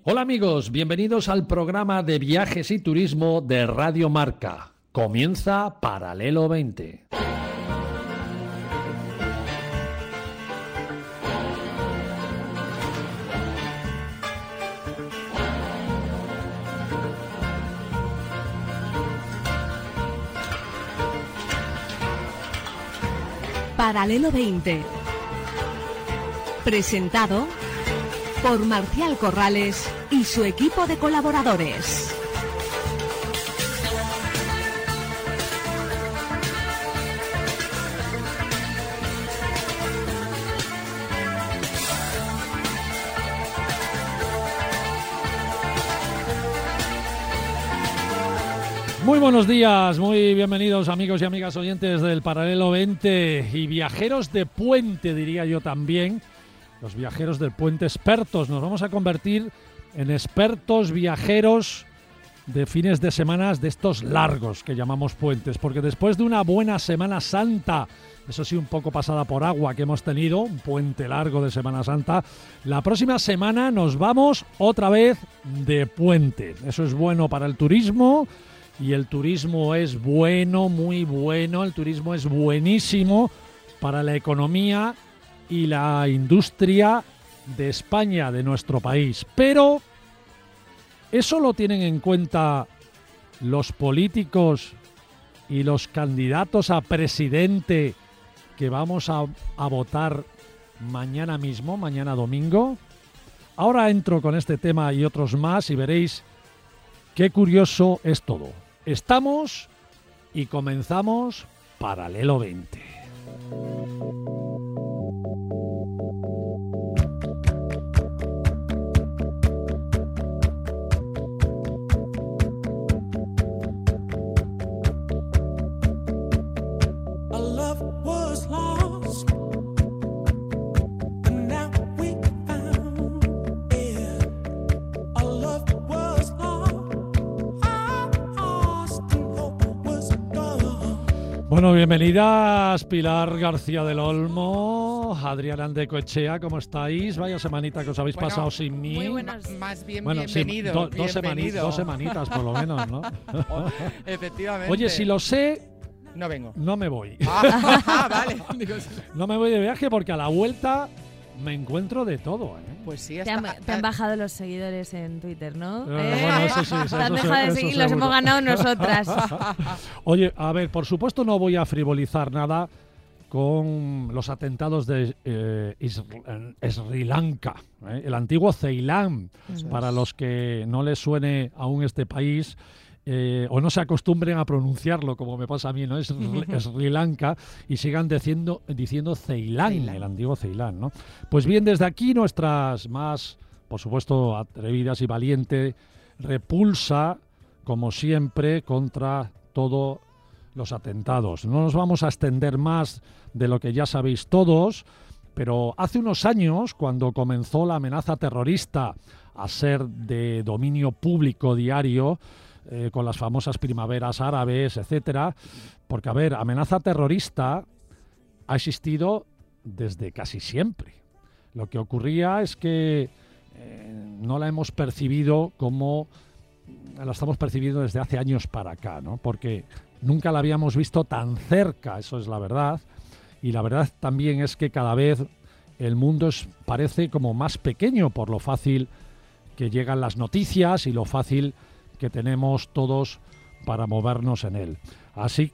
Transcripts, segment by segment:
Hola amigos, bienvenidos al programa de viajes y turismo de Radio Marca. Comienza Paralelo 20. Paralelo 20. Presentado por Marcial Corrales y su equipo de colaboradores. Muy buenos días, muy bienvenidos amigos y amigas oyentes del Paralelo 20 y viajeros de puente, diría yo también. Los viajeros del puente expertos. Nos vamos a convertir en expertos viajeros de fines de semana de estos largos que llamamos puentes, porque después de una buena Semana Santa, eso sí un poco pasada por agua que hemos tenido, un puente largo de Semana Santa, la próxima semana nos vamos otra vez de puente. Eso es bueno para el turismo y el turismo es bueno, muy bueno, el turismo es buenísimo para la economía y la industria de España, de nuestro país. Pero ¿eso lo tienen en cuenta los políticos y los candidatos a presidente que vamos a votar mañana mismo, mañana domingo? Ahora entro con este tema y otros más y veréis qué curioso es todo. Estamos y comenzamos Paralelo 20. Bueno, bienvenidas Pilar García del Olmo, Adrián Andecoechea, ¿cómo estáis? Vaya semanita que os habéis pasado sin mí. Muy buenas, más bien bienvenido. Sí, dos semanitas por lo menos, ¿no? Efectivamente. Oye, si lo sé, no vengo. No me voy. Vale. No me voy de viaje porque a la vuelta me encuentro de todo, ¿eh? Pues sí, te han bajado los seguidores en Twitter, ¿no? Bueno, eso sí. Te han dejado de seguir, los hemos ganado nosotras. Oye, a ver, por supuesto no voy a frivolizar nada con los atentados de Sri Lanka, el antiguo Ceilán, para los que no les suene aún este país. O no se acostumbren a pronunciarlo como me pasa a mí, ¿no? Es Sri Lanka y sigan diciendo Ceilán, el antiguo Ceilán, ¿no? Pues bien, desde aquí nuestras más, por supuesto, atrevidas y valiente repulsa, como siempre, contra todos los atentados. No nos vamos a extender más de lo que ya sabéis todos, pero hace unos años, cuando comenzó la amenaza terrorista a ser de dominio público diario, con las famosas primaveras árabes, etcétera, porque, a ver, amenaza terrorista ha existido desde casi siempre. Lo que ocurría es que no la hemos percibido como la estamos percibiendo desde hace años para acá, ¿no? Porque nunca la habíamos visto tan cerca, eso es la verdad, y la verdad también es que cada vez el mundo parece como más pequeño por lo fácil que llegan las noticias y lo fácil que tenemos todos para movernos en él. Así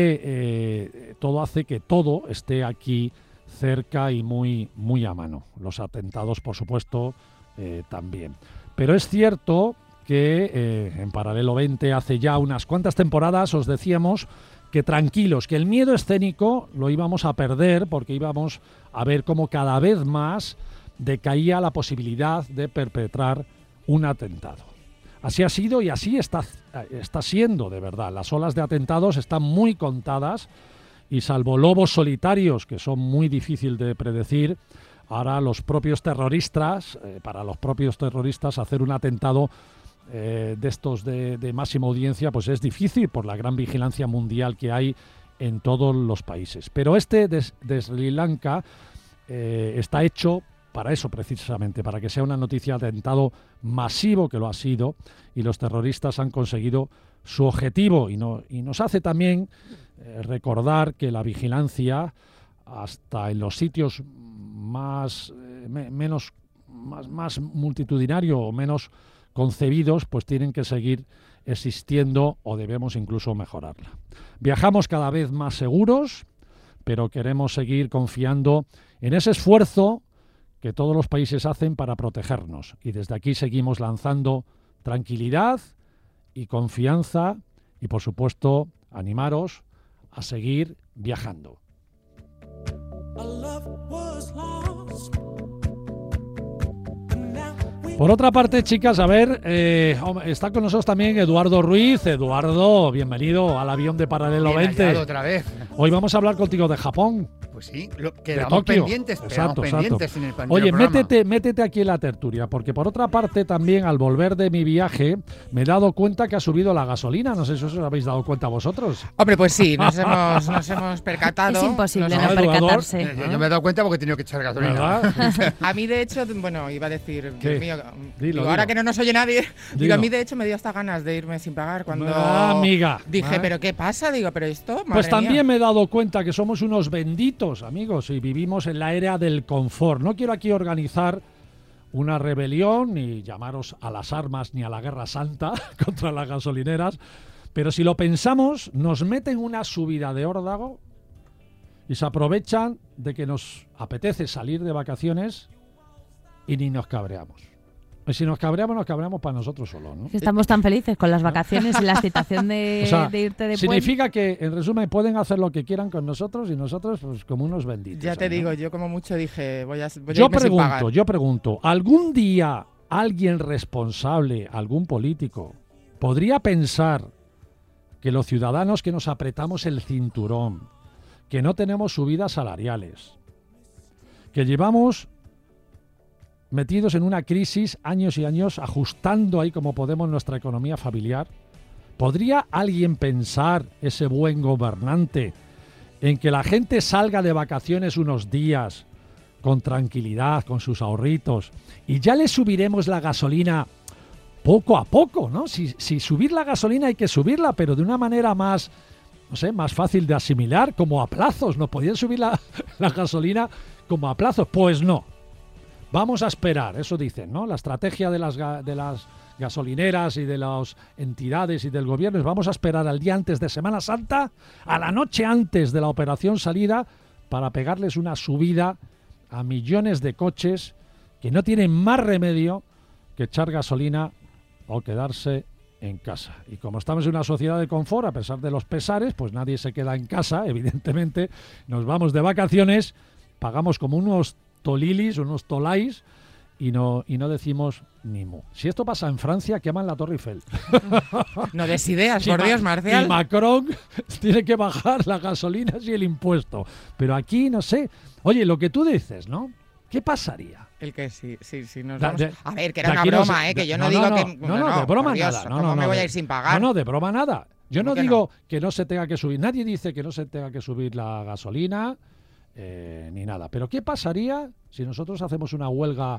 que todo hace que todo esté aquí cerca y muy, muy a mano. Los atentados, por supuesto, también. Pero es cierto que en Paralelo 20 hace ya unas cuantas temporadas os decíamos que tranquilos, que el miedo escénico lo íbamos a perder porque íbamos a ver cómo cada vez más decaía la posibilidad de perpetrar un atentado. Así ha sido y así está siendo, de verdad. Las olas de atentados están muy contadas y salvo lobos solitarios, que son muy difíciles de predecir, ahora los propios terroristas, para los propios terroristas hacer un atentado de estos de máxima audiencia, pues es difícil por la gran vigilancia mundial que hay en todos los países. Pero este de Sri Lanka está hecho para eso precisamente, para que sea una noticia de atentado masivo, que lo ha sido, y los terroristas han conseguido su objetivo. Y nos hace también recordar que la vigilancia, hasta en los sitios más multitudinarios o menos concebidos, pues tienen que seguir existiendo o debemos incluso mejorarla. Viajamos cada vez más seguros, pero queremos seguir confiando en ese esfuerzo que todos los países hacen para protegernos. Y desde aquí seguimos lanzando tranquilidad y confianza y, por supuesto, animaros a seguir viajando. Por otra parte, chicas, a ver, está con nosotros también Eduardo Ruiz. Eduardo, bienvenido al avión de Paralelo 20. Otra vez. Hoy vamos a hablar contigo de Japón. Pues sí, quedamos pendientes, exacto. En el Oye, métete aquí en la tertulia, porque por otra parte también al volver de mi viaje me he dado cuenta que ha subido la gasolina. No sé si os habéis dado cuenta vosotros. Hombre, pues sí, nos hemos percatado. Es imposible no percatarse. Yo me he dado cuenta porque he tenido que echar gasolina. A mí, de hecho, bueno, iba a decir, ¿qué? Dios mío, Dilo. ahora que no nos oye nadie, digo, a mí de hecho me dio hasta ganas de irme sin pagar cuando amiga. Dije, ¿pero qué pasa? Digo, pero esto, madre Pues también mía. me he dado cuenta que somos unos benditos, amigos, y vivimos en la era del confort. No quiero aquí organizar una rebelión, ni llamaros a las armas, ni a la guerra santa contra las gasolineras, pero si lo pensamos, nos meten una subida de órdago y se aprovechan de que nos apetece salir de vacaciones y ni nos cabreamos. Y si nos cabreamos para nosotros solos, ¿no? Estamos tan felices con las vacaciones y la excitación de irte de significa que, en resumen, pueden hacer lo que quieran con nosotros y nosotros, pues, como unos benditos. Ya te ¿no? digo, yo como mucho dije, voy a irme sin pagar. Yo pregunto, ¿algún día alguien responsable, algún político, podría pensar que los ciudadanos que nos apretamos el cinturón, que no tenemos subidas salariales, que llevamos metidos en una crisis años y años, ajustando ahí como podemos nuestra economía familiar? ¿Podría alguien pensar, ese buen gobernante, en que la gente salga de vacaciones unos días con tranquilidad, con sus ahorritos, y ya le subiremos la gasolina poco a poco, ¿no? Si subir la gasolina hay que subirla, pero de una manera más, no sé, más fácil de asimilar, como a plazos. ¿No podían subir la gasolina como a plazos? Pues no. Vamos a esperar, eso dicen, ¿no? La estrategia de las gasolineras y de las entidades y del gobierno es: vamos a esperar al día antes de Semana Santa, a la noche antes de la operación salida, para pegarles una subida a millones de coches que no tienen más remedio que echar gasolina o quedarse en casa. Y como estamos en una sociedad de confort, a pesar de los pesares, pues nadie se queda en casa, evidentemente. Nos vamos de vacaciones, pagamos como unos tolilis, unos tolais, y no decimos ni mu. Si esto pasa en Francia, queman la Torre Eiffel. No des ideas, por Dios, Marcial. Y Macron tiene que bajar las gasolinas y el impuesto. Pero aquí, no sé. Oye, lo que tú dices, ¿no? ¿Qué pasaría? El que sí, nos vamos. A ver, que era una broma, que yo no digo que... No, de broma Dios, nada. ¿cómo me voy a ir sin pagar? No, de broma nada. Yo no digo que no se tenga que subir. Nadie dice que no se tenga que subir la gasolina, ni nada. Pero ¿qué pasaría si nosotros hacemos una huelga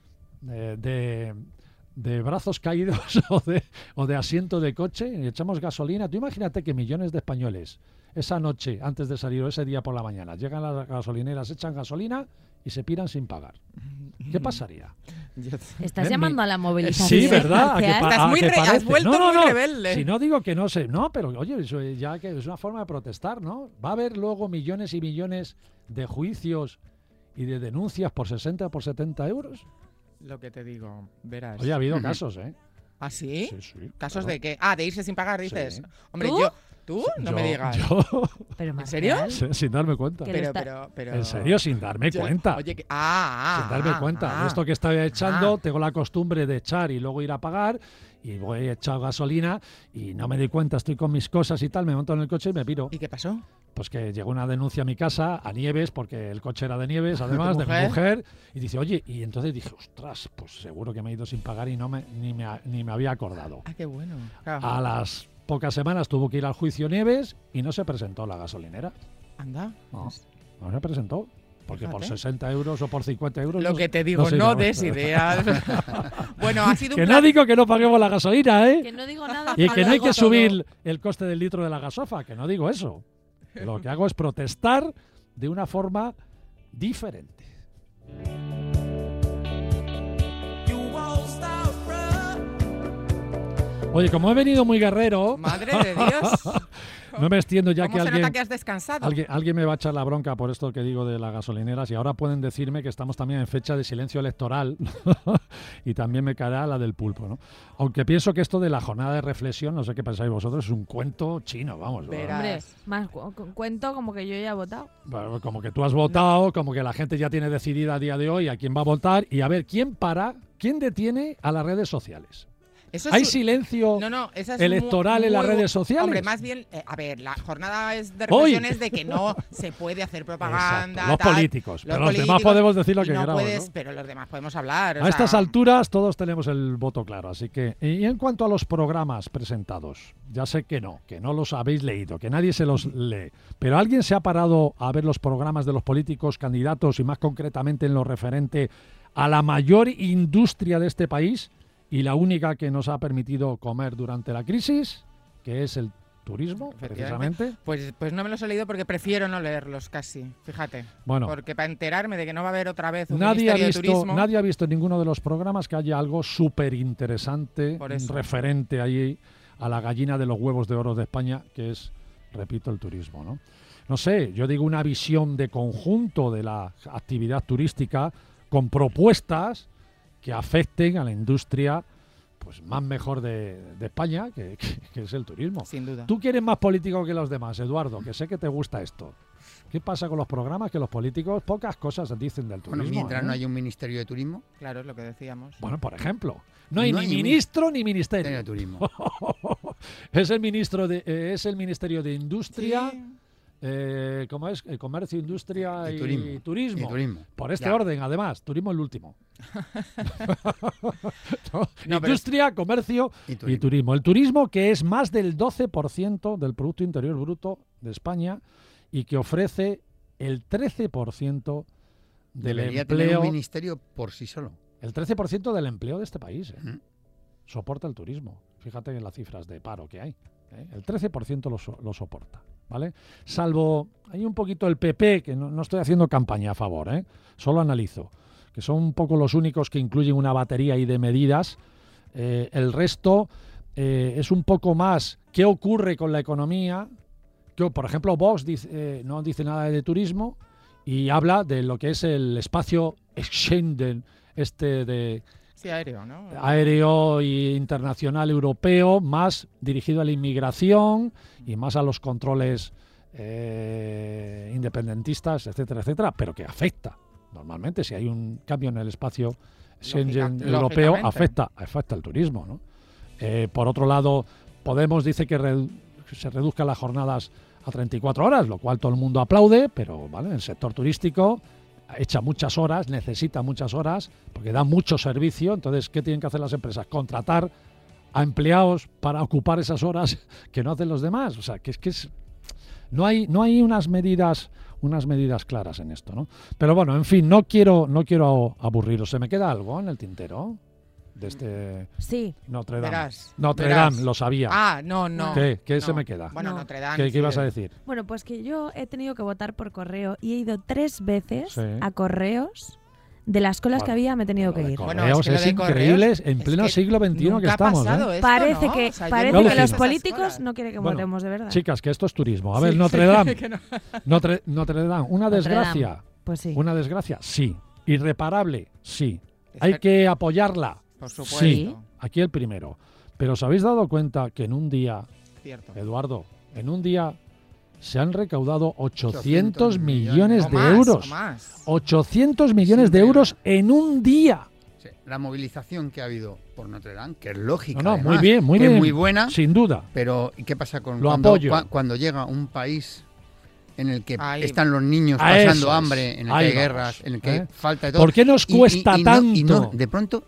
de brazos caídos o de asiento de coche y echamos gasolina? Tú imagínate que millones de españoles esa noche antes de salir o ese día por la mañana llegan a las gasolineras, echan gasolina y se piran sin pagar. ¿Qué pasaría? Estás llamando a la movilización. Sí, ¿verdad? Has vuelto muy rebelde. Si no digo que no sé, no, pero oye, eso ya que es una forma de protestar, ¿no? Va a haber luego millones y millones de juicios y de denuncias por 60 o por 70 euros. Lo que te digo, verás. Oye, ha habido casos, ¿eh? ¿Ah, sí? Sí, ¿Casos claro. de qué? De irse sin pagar, dices. Sí. Hombre, ¿Tú? No me digas. ¿Pero ¿En serio? Sin darme cuenta. Pero... En serio, sin darme cuenta. Oye, sin darme cuenta. De esto que estaba echando, tengo la costumbre de echar y luego ir a pagar, y voy a echar gasolina y no me doy cuenta, estoy con mis cosas y tal, me monto en el coche y me piro. ¿Y qué pasó? Pues que llegó una denuncia a mi casa, a Nieves, porque el coche era de Nieves, además, de mi mujer, y dice, oye, y entonces dije, ostras, pues seguro que me he ido sin pagar y ni me había acordado. Qué bueno. Claro. A las pocas semanas tuvo que ir al juicio Nieves y no se presentó la gasolinera. Anda. No se presentó. Porque por 60 euros o por 50 euros... Lo que te digo, no des ideas. Bueno, ha sido un Que no digo que no paguemos la gasolina, ¿eh? Que no digo nada. Y que no hay que subir el coste del litro de la gasofa, que no digo eso. Lo que hago es protestar de una forma diferente. Oye, como he venido muy guerrero... ¡Madre de Dios! No me extiendo ya ¿Cómo que se alguien... nota que has descansado? Alguien me va a echar la bronca por esto que digo de las gasolineras y ahora pueden decirme que estamos también en fecha de silencio electoral y también me caerá la del pulpo, ¿no? Aunque pienso que esto de la jornada de reflexión, no sé qué pensáis vosotros, es un cuento chino, vamos. Hombre, más cuento como que yo ya he votado. Bueno, como que tú has votado, como que la gente ya tiene decidida a día de hoy a quién va a votar y a ver quién detiene a las redes sociales. ¿Hay silencio electoral en las redes sociales? Hombre, más bien, a ver, la jornada de reflexión es de que no se puede hacer propaganda. Exacto, los políticos. Pero los demás podemos decir lo que queramos, ¿no? Pero los demás podemos hablar. A estas alturas todos tenemos el voto claro. Así que, y en cuanto a los programas presentados, ya sé que no los habéis leído, que nadie se los lee. Pero ¿alguien se ha parado a ver los programas de los políticos, candidatos y más concretamente en lo referente a la mayor industria de este país? Y la única que nos ha permitido comer durante la crisis, que es el turismo, precisamente. Pues no me los he leído porque prefiero no leerlos casi, fíjate. Bueno, porque para enterarme de que no va a haber otra vez un ministerio de turismo... Nadie ha visto en ninguno de los programas que haya algo súper interesante referente ahí a la gallina de los huevos de oro de España, que es, repito, el turismo, ¿no? No sé, yo digo una visión de conjunto de la actividad turística con propuestas que afecten a la industria pues más mejor de España, que es el turismo. Sin duda. Tú quieres más político que los demás, Eduardo, que sé que te gusta esto. ¿Qué pasa con los programas? Que los políticos pocas cosas dicen del turismo. Bueno, mientras no haya un ministerio de turismo. Claro, es lo que decíamos. Bueno, por ejemplo, no hay ni ministro ni ministerio de turismo. Es el Ministerio de Industria... Sí. ¿Cómo es? Comercio, industria y turismo. Por este ya. orden, además, turismo el último. Industria, comercio y turismo. El turismo que es más del 12% del Producto Interior Bruto de España y que ofrece el 13% del Debería empleo. Tener un ministerio por sí solo. El 13% del empleo de este país. Soporta el turismo. Fíjate en las cifras de paro que hay. El 13% lo soporta, ¿vale? Salvo, hay un poquito el PP, que no estoy haciendo campaña a favor, solo analizo, que son un poco los únicos que incluyen una batería ahí de medidas. El resto es un poco más qué ocurre con la economía. Por ejemplo, Vox no dice nada de turismo y habla de lo que es el espacio Schengen, Sí, aéreo, ¿no? Aéreo e internacional europeo, más dirigido a la inmigración y más a los controles independentistas, etcétera, etcétera, pero que afecta. Normalmente, si hay un cambio en el espacio Schengen europeo, afecta al turismo, ¿no? Por otro lado, Podemos dice que se reduzcan las jornadas a 34 horas, lo cual todo el mundo aplaude, pero ¿vale? El sector turístico echa muchas horas, necesita muchas horas, porque da mucho servicio. Entonces, ¿qué tienen que hacer las empresas? Contratar a empleados para ocupar esas horas que no hacen los demás. O sea, que no hay unas medidas claras en esto, ¿no? Pero bueno, en fin, no quiero aburriros. ¿Se me queda algo en el tintero? De este sí. Notre Dame. Verás. Notre Dame, lo sabía. Ah, no. ¿Qué no. se me queda? Bueno, Notre Dame. ¿Qué ibas a decir? Bueno, pues que yo he tenido que votar por correo y he ido 3 veces Sí. a correos. De las colas que había me he tenido que ir. Correos es increíble, en pleno siglo XXI que estamos. Esto, parece ¿no? que, o sea, parece que los no políticos no quieren que votemos de verdad. Chicas, que esto es turismo. A ver, Notre Dame. Notre Dame, ¿una Notre desgracia? Dame. Pues sí. ¿Una desgracia? Sí. ¿Irreparable? Sí. ¿Hay que apoyarla? Por supuesto. Sí. Aquí el primero. Pero ¿os habéis dado cuenta que en un día, Cierto. Eduardo, en un día se han recaudado 800 millones de o más, euros? O más. 800 millones de euros en un día. Sí, la movilización que ha habido por Notre Dame, que es lógica, No, además, muy bien, que es muy buena, sin duda. pero ¿y qué pasa con Lo apoyo. cuando llega un país en el que Ahí. están los niños A eso pasando es. hambre, en el que Ahí hay vamos, guerras, en el que falta de todo? ¿Por qué nos cuesta tanto? De pronto,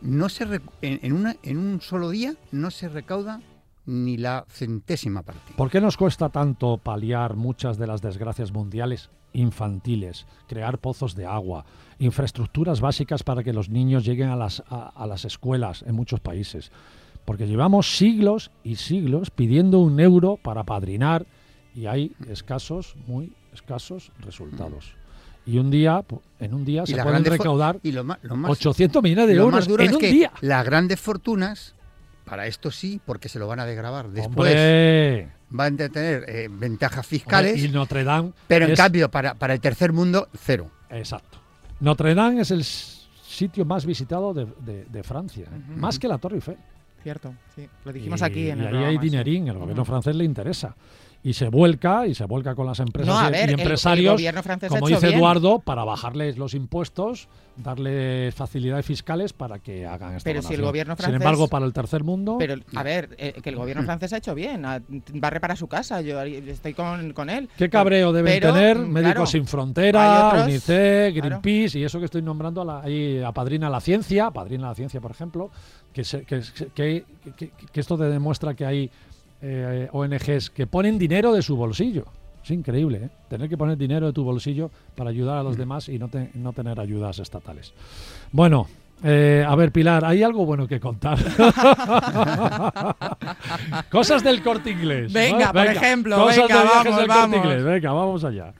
en un solo día no se recauda ni la centésima parte. ¿Por qué nos cuesta tanto paliar muchas de las desgracias mundiales infantiles, crear pozos de agua, infraestructuras básicas para que los niños lleguen a las escuelas en muchos países. Porque llevamos siglos y siglos pidiendo un euro para apadrinar y hay muy escasos resultados. Y en un día se pueden recaudar 800 millones de euros más duro en un día. Las grandes fortunas, para esto sí, porque se lo van a desgravar después. ¡Hombre! Van a tener ventajas fiscales. Hombre, y Notre Dame pero en cambio, para el tercer mundo, cero. Exacto. Notre Dame es el sitio más visitado de Francia, más que la Torre Eiffel. Cierto, sí. Lo dijimos aquí en el programa. Y ahí hay dinerín, el gobierno francés le interesa. Y se vuelca con las empresas y empresarios, como dice Eduardo, para bajarles los impuestos, darles facilidades fiscales para que hagan esta Pero donación. si el gobierno francés... Sin embargo, para el tercer mundo... Pero, a ver, que el gobierno francés ha hecho bien, barre para su casa, yo estoy con él. ¿Qué cabreo deben tener Médicos Sin Frontera, UNICEF, Greenpeace y eso que estoy nombrando, ahí Apadrina la Ciencia, por ejemplo, que esto te demuestra que hay ONGs que ponen dinero de su bolsillo. Es increíble, ¿eh? Tener que poner dinero de tu bolsillo para ayudar a los demás y no tener ayudas estatales. Bueno, a ver, Pilar, ¿hay algo bueno que contar? Cosas del Corte Inglés. Venga, por ejemplo, cosas de viajes del Corte Inglés. Venga, vamos allá.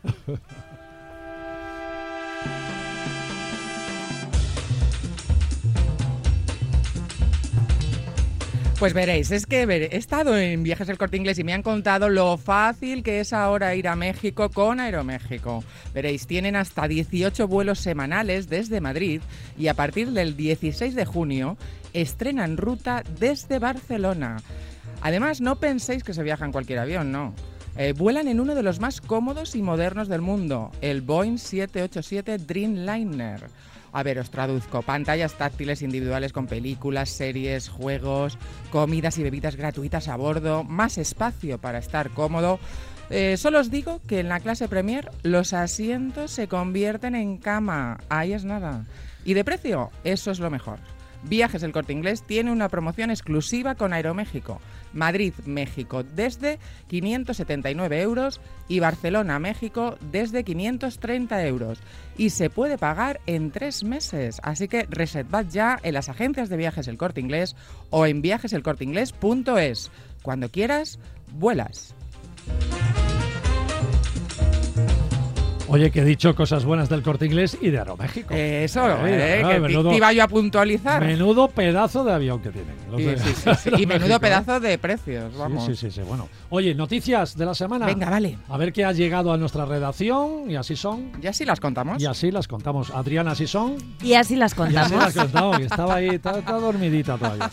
Pues veréis, es que he estado en Viajes del Corte Inglés y me han contado lo fácil que es ahora ir a México con Aeroméxico. Veréis, tienen hasta 18 vuelos semanales desde Madrid y a partir del 16 de junio estrenan ruta desde Barcelona. Además, no penséis que se viaja en cualquier avión, no. Vuelan en uno de los más cómodos y modernos del mundo, el Boeing 787 Dreamliner. A ver, os traduzco. Pantallas táctiles individuales con películas, series, juegos, comidas y bebidas gratuitas a bordo, más espacio para estar cómodo. Solo os digo que en la clase Premier los asientos se convierten en cama. Ahí es nada. Y de precio, eso es lo mejor. Viajes del Corte Inglés tiene una promoción exclusiva con Aeroméxico. Madrid-México desde 579 euros y Barcelona-México desde 530 euros. Y se puede pagar en 3 meses. Así que reservad ya en las agencias de viajes del Corte Inglés o en viajeselcorteinglés.es. Cuando quieras, vuelas. Oye, que he dicho cosas buenas del Corte Inglés y de Aeroméxico. Eso, que te iba yo a puntualizar. Menudo pedazo de avión que tienen. Sí. Y menudo pedazo de precios, vamos. Sí. Bueno, oye, noticias de la semana. Venga, vale. A ver qué ha llegado a nuestra redacción y así son. ¿Y así las contamos? Y así las contamos. Adriana, ¿así son? Y así las contamos. Y así las contamos, que estaba ahí, está dormidita todavía.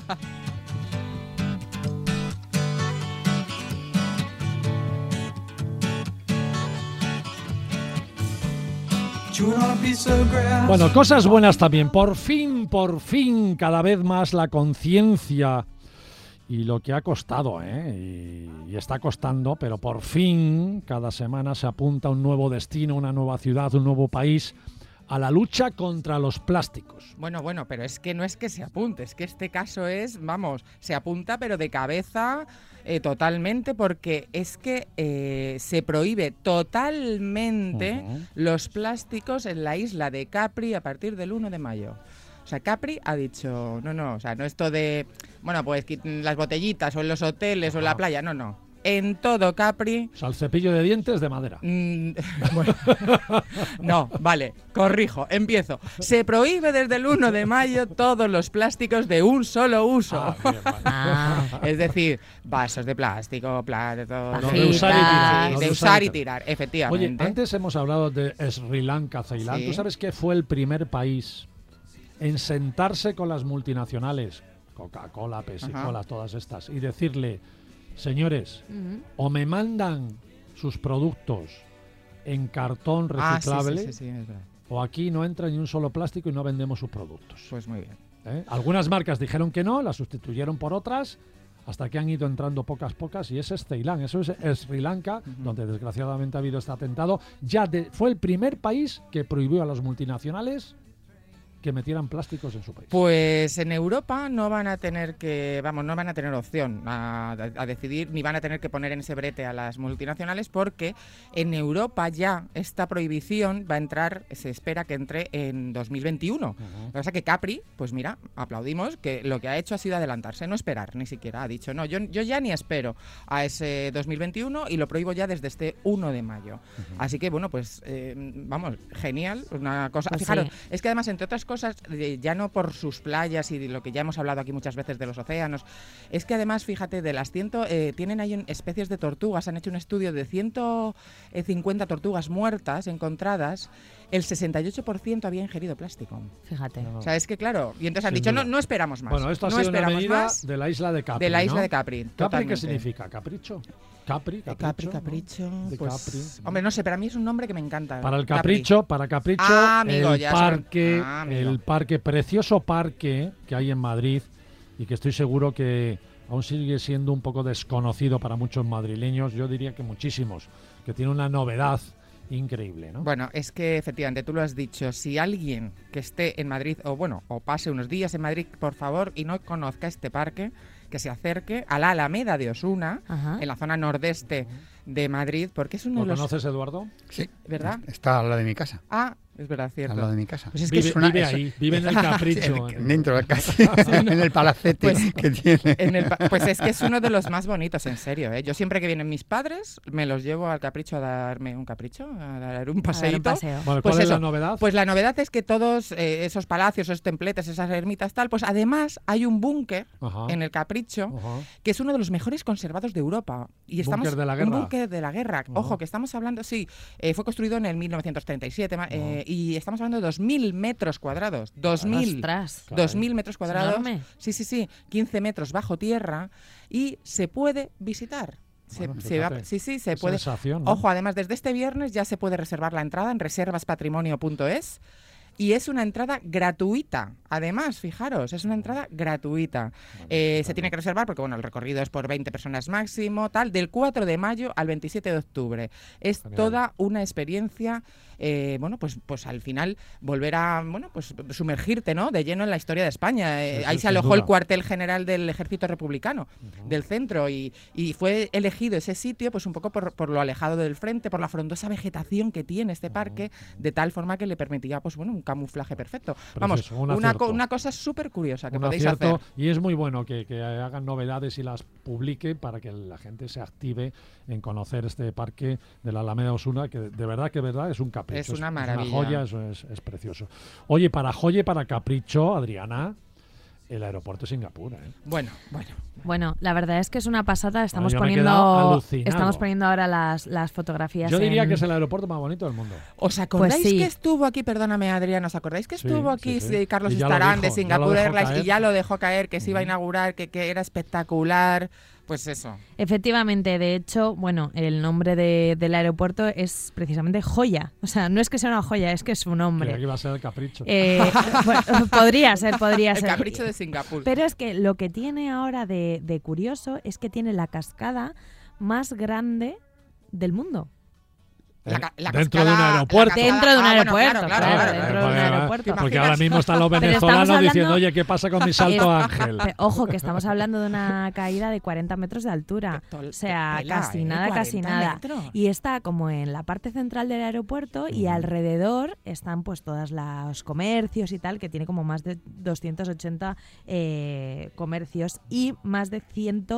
Bueno, cosas buenas también. Por fin, cada vez más la conciencia y lo que ha costado, y está costando, pero por fin cada semana se apunta un nuevo destino, una nueva ciudad, un nuevo país a la lucha contra los plásticos. Bueno, pero es que no es que se apunte, es que este caso es, se apunta pero de cabeza totalmente, porque es que se prohíbe totalmente los plásticos en la isla de Capri a partir del 1 de mayo. O sea, Capri ha dicho, no esto de, pues las botellitas o en los hoteles o en la playa, no. En todo Capri... O sea, el cepillo de dientes de madera. Bueno, no, vale, corrijo, empiezo. Se prohíbe desde el 1 de mayo todos los plásticos de un solo uso. Bien, vale. Es decir, vasos de plástico, platos... De usar y tirar. De usar y tirar, efectivamente. Oye, antes hemos hablado de Sri Lanka, Ceilán. Sí. ¿Tú sabes que fue el primer país en sentarse con las multinacionales, Coca-Cola, Pepsi-Cola, todas estas, y decirle... Señores, o me mandan sus productos en cartón reciclable, sí, es verdad. o aquí no entra ni un solo plástico y no vendemos sus productos. Pues muy bien. Algunas marcas dijeron que no, las sustituyeron por otras, hasta que han ido entrando pocas, y ese es Ceilán, eso es Sri Lanka, donde desgraciadamente ha habido este atentado. Fue el primer país que prohibió a las multinacionales que metieran plásticos en su país? Pues en Europa no van a tener opción a decidir, ni van a tener que poner en ese brete a las multinacionales, porque en Europa ya esta prohibición va a entrar, se espera que entre en 2021. Lo que pasa es que Capri, pues mira, aplaudimos que lo que ha hecho ha sido adelantarse, no esperar ni siquiera. Ha dicho, no, yo ya ni espero a ese 2021 y lo prohíbo ya desde este 1 de mayo. Así que, bueno, pues vamos, genial, una cosa. Pues fijaros, sí. es que además, entre otras cosas, ya no por sus playas y de lo que ya hemos hablado aquí muchas veces de los océanos, es que además, fíjate, de las tienen ahí especies de tortugas, han hecho un estudio de 150 tortugas muertas encontradas, el 68% había ingerido plástico. Fíjate. O sea, es que claro, y entonces han Sin dicho, duda. no esperamos más. Bueno, esto ha no sido una esperamos medida más de la isla de Capri, de la isla ¿no? de Capri. ¿Capri qué totalmente. significa? ¿Capricho? Capri, Capricho, ¿no? De pues, Capri. hombre, no sé, pero a mí es un nombre que me encanta. Para el Capri. capricho, Ah, amigo, el ya parque, amigo. el parque, precioso parque que hay en Madrid y que estoy seguro que aún sigue siendo un poco desconocido para muchos madrileños, yo diría que muchísimos, que tiene una novedad increíble, ¿no? Bueno, es que efectivamente tú lo has dicho, si alguien que esté en Madrid o pase unos días en Madrid, por favor, y no conozca este parque, que se acerque a la Alameda de Osuna, Ajá. en la zona nordeste de Madrid, porque es uno ¿Lo de los... conoces, Eduardo? Sí. ¿Verdad? Está al lado de mi casa. Ah, es verdad, Al cierto. lado de mi casa. Pues es que Vive ahí, vive en el capricho. Dentro de casa, en el palacete Pues, que tiene. Pues es que es uno de los más bonitos, en serio, ¿eh? Yo siempre que vienen mis padres, me los llevo al capricho a darme un capricho, a dar un A ver, paseíto. un paseo. Bueno, Pues ¿cuál es eso, la novedad? Pues la novedad es que todos esos palacios, esos templetes, esas ermitas, tal, pues además hay un búnker Ajá. en el Capricho Ajá. que es uno de los mejores conservados de Europa. Y estamos, ¿Búnker de la guerra? Un búnker de la guerra. Ajá. Ojo, que estamos hablando, sí, fue construido en el 1937 y estamos hablando de 2.000 metros cuadrados. 2.000. Ostras. 2.000 metros cuadrados. enorme. Sí. 15 metros bajo tierra y se puede visitar. Bueno, Se fíjate, se qué puede. sensación, ¿no? Ojo, además, desde este viernes ya se puede reservar la entrada en reservaspatrimonio.es. Y es una entrada gratuita. Además, fijaros, es una entrada gratuita. Se tiene que reservar porque, bueno, el recorrido es por 20 personas máximo, tal, del 4 de mayo al 27 de octubre. Es Genial. toda una experiencia, bueno, pues al final volver a, bueno, pues sumergirte, ¿no?, de lleno en la historia de España. Sí, Ahí sí, se sin alojó duda. el cuartel general del Ejército Republicano del centro y fue elegido ese sitio pues un poco por lo alejado del frente, por la frondosa vegetación que tiene este parque, de tal forma que le permitía, pues bueno, un camuflaje perfecto. Vamos, Precioso, un acierto. una cosa súper curiosa que Un podéis acierto, hacer. y es muy bueno que hagan novedades y las publique para que la gente se active en conocer este parque de la Alameda Osuna, que de verdad es un capricho. Es una maravilla. Es una joya, eso es precioso. Oye, para joya y para capricho, Adriana, el aeropuerto de Singapur, ¿eh? Bueno. Bueno, la verdad es que es una pasada. Estamos yo me he quedado alucinado. poniendo ahora las fotografías. Yo diría en- que es el aeropuerto más bonito del mundo. ¿Os acordáis Pues sí. que estuvo aquí, perdóname Adriana, ¿os acordáis que Sí, estuvo aquí sí. Carlos Y ya lo Estarán dijo, de ya lo Singapur dejó Airlines caer. y ya lo dejó caer, que se iba a inaugurar, que era espectacular? Pues eso. Efectivamente, de hecho, bueno, el nombre del aeropuerto es precisamente Joya. O sea, no es que sea una joya, es que es un nombre. Creía que iba a ser el capricho. Bueno, podría ser. El capricho de Singapur. Pero es que lo que tiene ahora de curioso es que tiene la cascada más grande del mundo. La Dentro de un cascada- aeropuerto. Dentro de un bueno, aeropuerto, claro, claro, claro, dentro claro. de un Porque- aeropuerto. Porque ahora mismo están los Pero venezolanos estamos diciendo, hablando- oye, ¿qué pasa con mi salto ángel? Ojo, que estamos hablando de una caída de 40 metros de altura. Tol- O sea, tela, casi ¿eh? nada, casi 40 nada. metros. Y está como en la parte central del aeropuerto y alrededor están pues todos los comercios y tal, que tiene como más de 280 comercios y más de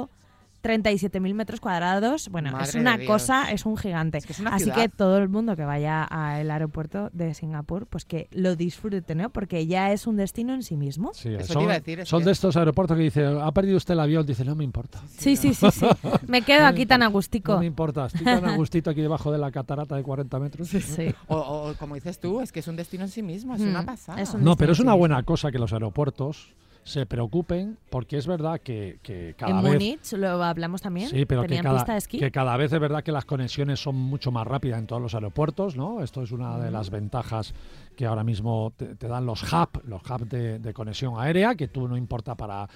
137.000 metros cuadrados. Bueno, Madre es una de Dios. cosa, es un gigante. Es que es una Así ciudad. que todo el mundo que vaya al aeropuerto de Singapur, pues que lo disfrute, ¿no? Porque ya es un destino en sí mismo. Sí, Eso te son, iba a decir, es son que- de estos aeropuertos que dice, ha perdido usted el avión, dice, no me importa. Sí. Me quedo aquí tan a gustico. No me importa, estoy tan a gustito aquí debajo de la catarata de 40 metros. Sí. O como dices tú, es que es un destino en sí mismo, es una pasada. es un No, pero es una destino, sí. buena cosa que los aeropuertos se preocupen, porque es verdad que cada En vez... Múnich lo hablamos también. Sí, pero que Tenían pista cada, de esquí. que cada vez es verdad que las conexiones son mucho más rápidas en todos los aeropuertos, ¿no? Esto es una de las ventajas que ahora mismo te dan los hubs de conexión aérea, que tú no importa para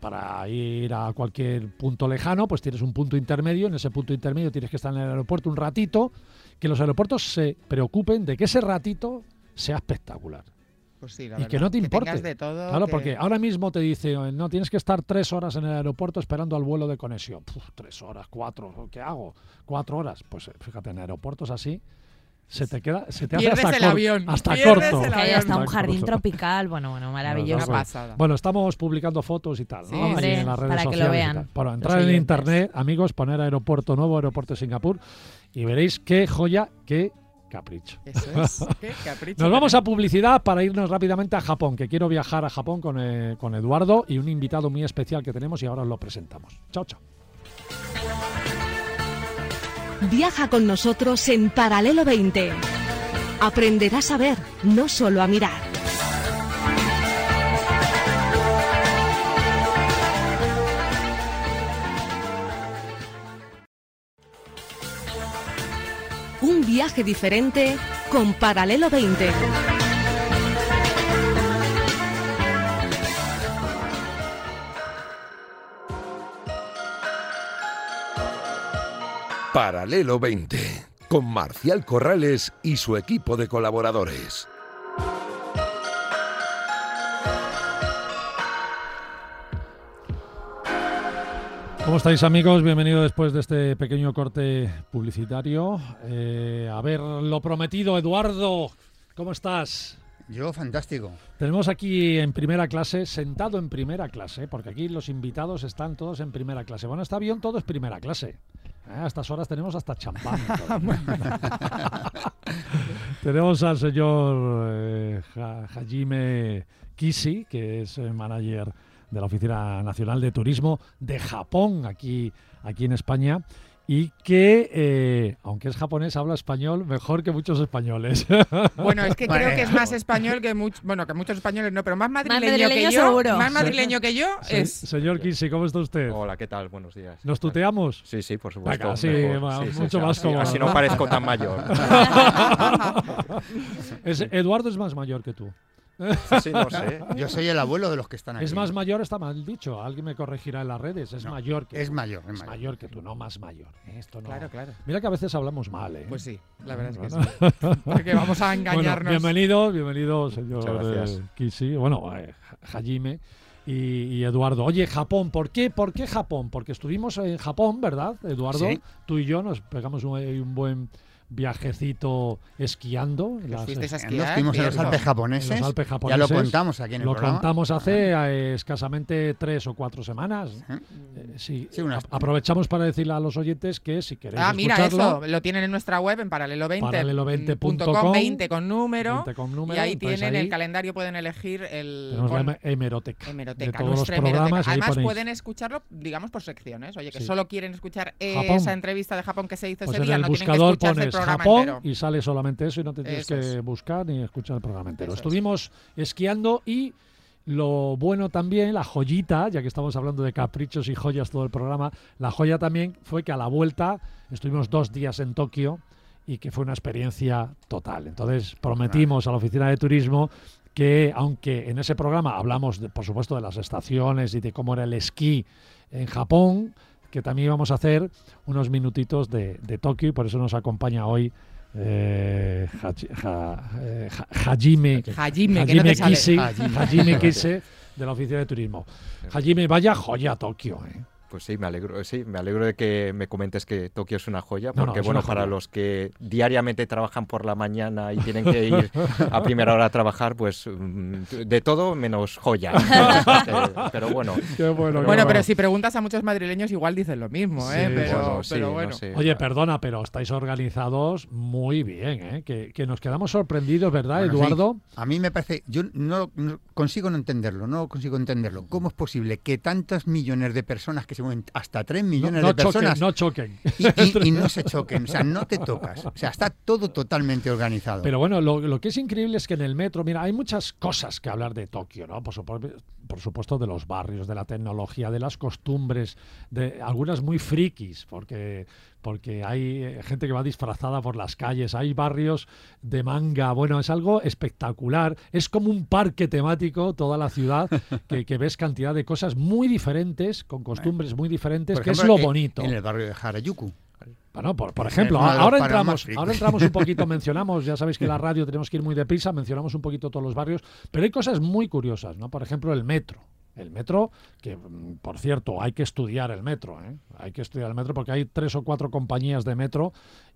ir a cualquier punto lejano, pues tienes un punto intermedio, en ese punto intermedio tienes que estar en el aeropuerto un ratito, que los aeropuertos se preocupen de que ese ratito sea espectacular. Pues sí, la y verdad, que no te importe. tengas de todo, Claro, que- porque ahora mismo te dice, no, tienes que estar 3 horas en el aeropuerto esperando al vuelo de conexión. 3 horas, 4, ¿qué hago? 4 horas. Pues fíjate, en aeropuertos así se te hace Pierdes hasta, el avión, hasta pierdes corto. el Que hay avión. hasta un Hasta jardín corto. tropical, bueno, maravilloso. Una pasada. Bueno, estamos publicando fotos y tal, Sí, ¿no? Ahí hombre, en las redes para que lo sociales y vean tal. Bueno, los entrar en oyentes. internet, amigos, poner aeropuerto nuevo, aeropuerto de Singapur, y veréis qué joya, qué capricho. Eso es. Qué capricho. Nos vamos a publicidad para irnos rápidamente a Japón, que quiero viajar a Japón con Eduardo y un invitado muy especial que tenemos y ahora os lo presentamos. Chao, chao. Viaja con nosotros en Paralelo 20. Aprenderás a ver, no solo a mirar. Un viaje diferente con Paralelo 20. Paralelo 20, con Marcial Corrales y su equipo de colaboradores. ¿Cómo estáis, amigos? Bienvenidos después de este pequeño corte publicitario. A ver, lo prometido, Eduardo, ¿cómo estás? Yo, fantástico. Tenemos aquí en primera clase, sentado en primera clase, porque aquí los invitados están todos en primera clase. Bueno, este avión todo es primera clase. A estas horas tenemos hasta champán. Tenemos al señor Hajime Kishi, que es manager de la Oficina Nacional de Turismo de Japón, aquí en España, y que, aunque es japonés, habla español mejor que muchos españoles. Bueno, es que creo que es más español que que muchos españoles no, pero más madrileño, madrileño que yo, seguro. más madrileño que yo es. Señor Kishi, ¿cómo está usted? Hola, ¿qué tal? Buenos días. ¿Nos tuteamos? Sí, sí, por supuesto. Venga, sí, mejor. mucho más así, cómodo. así no parezco tan mayor. Eduardo es más mayor que tú. Sí, no sé. Yo soy el abuelo de los que están aquí. Es más mayor, está mal dicho. Alguien me corregirá en las redes. Es No, mayor que es tú. mayor, es Es mayor. mayor que tú, no más mayor. Esto no. Claro, claro. Mira que a veces hablamos mal, ¿eh? Pues sí, la verdad es que Bueno. sí. Porque vamos a Bueno, engañarnos. bienvenido, señor Muchas gracias. Kishi. Bueno, Hajime y Eduardo. Oye, Japón, ¿por qué Japón? Porque estuvimos en Japón, ¿verdad, Eduardo? Sí. Tú y yo nos pegamos un buen viajecito esquiando. en las- fuisteis a Nos esquiar, fuimos a los cierto. Alpes japoneses. En los Alpes Ya lo japoneses. contamos aquí en el Lo programa. contamos hace escasamente 3 o 4 semanas. Sí, Sí, unas- aprovechamos para decirle a los oyentes que si queréis Ah, mira, escucharlo, eso lo tienen en nuestra web en paralelo20.com, paralelo20.com, 20 con número, 20 con número, y ahí entráis tienen ahí. el calendario, pueden elegir el tenemos pon- la hemeroteca, de hemeroteca, todos los nuestra programas. hemeroteca. Ahí Además ponéis, pueden escucharlo, digamos, por secciones. Oye, que Sí. solo quieren escuchar Japón. esa entrevista de Japón que se hizo pues ese en día, el no tienen que buscador escucharse el pones programa Japón entero. y sale solamente eso y no te tienes Eso que es. buscar ni escuchar el programa entero. Eso es. Estuvimos esquiando y lo bueno también, la joyita, ya que estamos hablando de caprichos y joyas todo el programa, la joya también fue que a la vuelta estuvimos 2 días en Tokio y que fue una experiencia total. Entonces prometimos a la oficina de turismo que, aunque en ese programa hablamos, por supuesto, de las estaciones y de cómo era el esquí en Japón, que también íbamos a hacer unos minutitos de Tokio y por eso nos acompaña hoy Hajime Hajime, que no te sale. Kishi, Hajime. Hajime Kishi de la Oficina de Turismo. Hajime, vaya joya Tokio, ¿eh? Pues sí, me alegro de que me comentes que Tokio es una joya, No, no, porque es bueno, una para joya. los que diariamente trabajan por la mañana y tienen que ir a primera hora a trabajar, pues de todo menos joya. Pero bueno. Qué bueno, qué Bueno, pero si preguntas a muchos madrileños igual dicen lo mismo, Sí, pero sí, bueno. no sé. Oye, perdona, pero estáis organizados muy bien, ¿eh? Que nos quedamos sorprendidos, ¿verdad, Bueno, Eduardo? sí. A mí me parece, yo no consigo entenderlo. ¿Cómo es posible que tantos millones de personas, que se mueven hasta 3 millones No de personas, choquen. y no se choquen? O sea, no te tocas. O sea, está todo totalmente organizado. Pero bueno, lo que es increíble es que en el metro, mira, hay muchas cosas que hablar de Tokio, ¿no? Por supuesto de los barrios, de la tecnología, de las costumbres, de algunas muy frikis, porque hay gente que va disfrazada por las calles, hay barrios de manga, bueno, es algo espectacular, es como un parque temático toda la ciudad, que ves cantidad de cosas muy diferentes, con costumbres muy diferentes, Por que ejemplo, es lo bonito. En el barrio de Harajuku. Bueno, por ejemplo, ahora entramos un poquito, mencionamos, ya sabéis que la radio tenemos que ir muy deprisa, mencionamos un poquito todos los barrios, pero hay cosas muy curiosas, ¿no? Por ejemplo, el metro. El metro, que por cierto, hay que estudiar el metro, ¿eh? Hay que estudiar el metro porque hay 3 o 4 compañías de metro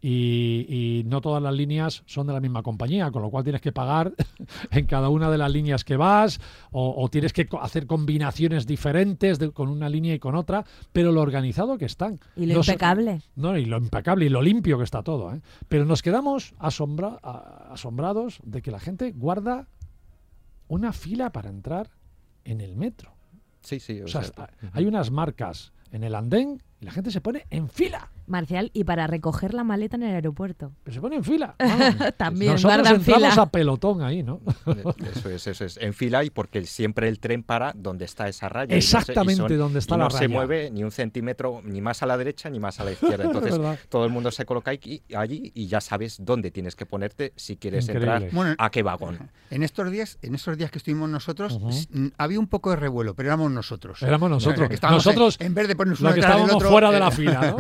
y no todas las líneas son de la misma compañía, con lo cual tienes que pagar en cada una de las líneas que vas o tienes que hacer combinaciones diferentes con una línea y con otra, pero lo organizado que están. Y lo impecable. Y lo impecable y lo limpio que está todo, ¿eh? Pero nos quedamos asombrados de que la gente guarda una fila para entrar en el metro. Sí, sí. O sea, hay unas marcas en el andén y la gente se pone en fila. Marcial, y para recoger la maleta en el aeropuerto. Pero se pone en fila. También nosotros guardan entramos fila. a pelotón ahí, ¿no? Eso es. En fila y porque siempre el tren para donde está esa raya. Exactamente donde está la raya. No se mueve ni un centímetro, ni más a la derecha ni más a la izquierda. Entonces todo el mundo se coloca allí y ya sabes dónde tienes que ponerte si quieres entrar, a qué vagón. En estos días que estuvimos nosotros, había un poco de revuelo, pero éramos nosotros. Nosotros, en vez de ponernos lo que estábamos fuera de la fila,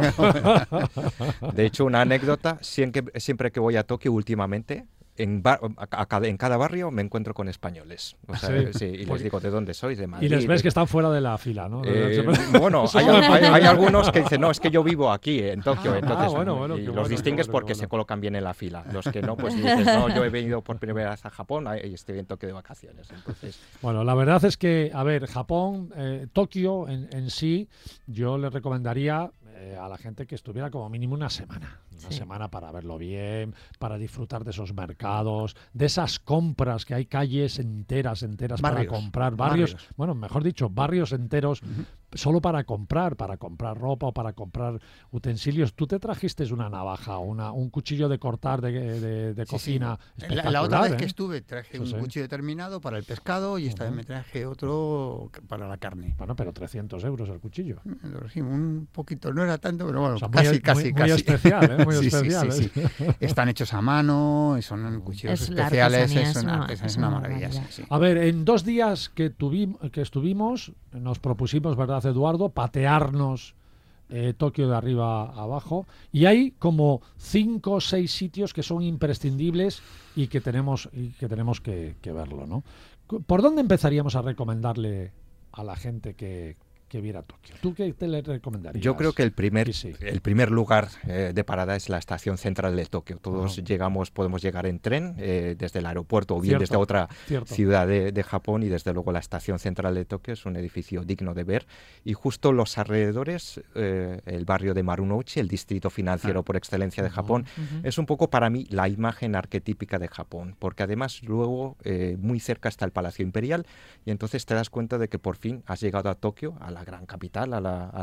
¿no? De hecho, una anécdota, siempre que voy a Tokio últimamente, en cada barrio me encuentro con españoles. O sea, y les digo, ¿de dónde sois? De Madrid. Y les ves que están fuera de la fila, ¿no? Bueno, hay algunos que dicen, no, es que yo vivo aquí, en Tokio. Entonces, y los distingues porque se colocan bien en la fila. Los que no, pues dices, no, yo he venido por primera vez a Japón y estoy en Tokio de vacaciones. Entonces... Bueno, la verdad es que, a ver, Japón, Tokio en sí, yo les recomendaría a la gente que estuviera como mínimo una semana para verlo bien, para disfrutar de esos mercados, de esas compras, que hay calles enteras para comprar, barrios, bueno, mejor dicho, barrios enteros solo para comprar ropa o para comprar utensilios. Tú te trajiste una navaja, un cuchillo de cortar de cocina. La otra vez que estuve traje un cuchillo determinado para el pescado y esta vez me traje otro para la carne. Bueno, pero 300 euros el cuchillo. Sí, un poquito, no era tanto, pero bueno, o sea, casi. Muy especial, ¿eh? Muy especial. Sí. Están hechos a mano, son cuchillos especiales, es una maravilla. Sí. A ver, en 2 días que estuvimos, nos propusimos, ¿verdad, Eduardo?, patearnos Tokio de arriba a abajo, y hay como 5 o 6 sitios que son imprescindibles y que tenemos que verlo, ¿no? ¿Por dónde empezaríamos a recomendarle a la gente que viera Tokio? ¿Tú qué te le recomendarías? Yo creo que el primer lugar de parada es la estación central de Tokio. Todos podemos llegar en tren desde el aeropuerto o bien desde otra ciudad de Japón, y desde luego la estación central de Tokio es un edificio digno de ver, y justo los alrededores, el barrio de Marunouchi, el distrito financiero por excelencia de Japón, es un poco para mí la imagen arquetípica de Japón, porque además luego muy cerca está el Palacio Imperial, y entonces te das cuenta de que por fin has llegado a Tokio, a la gran capital, a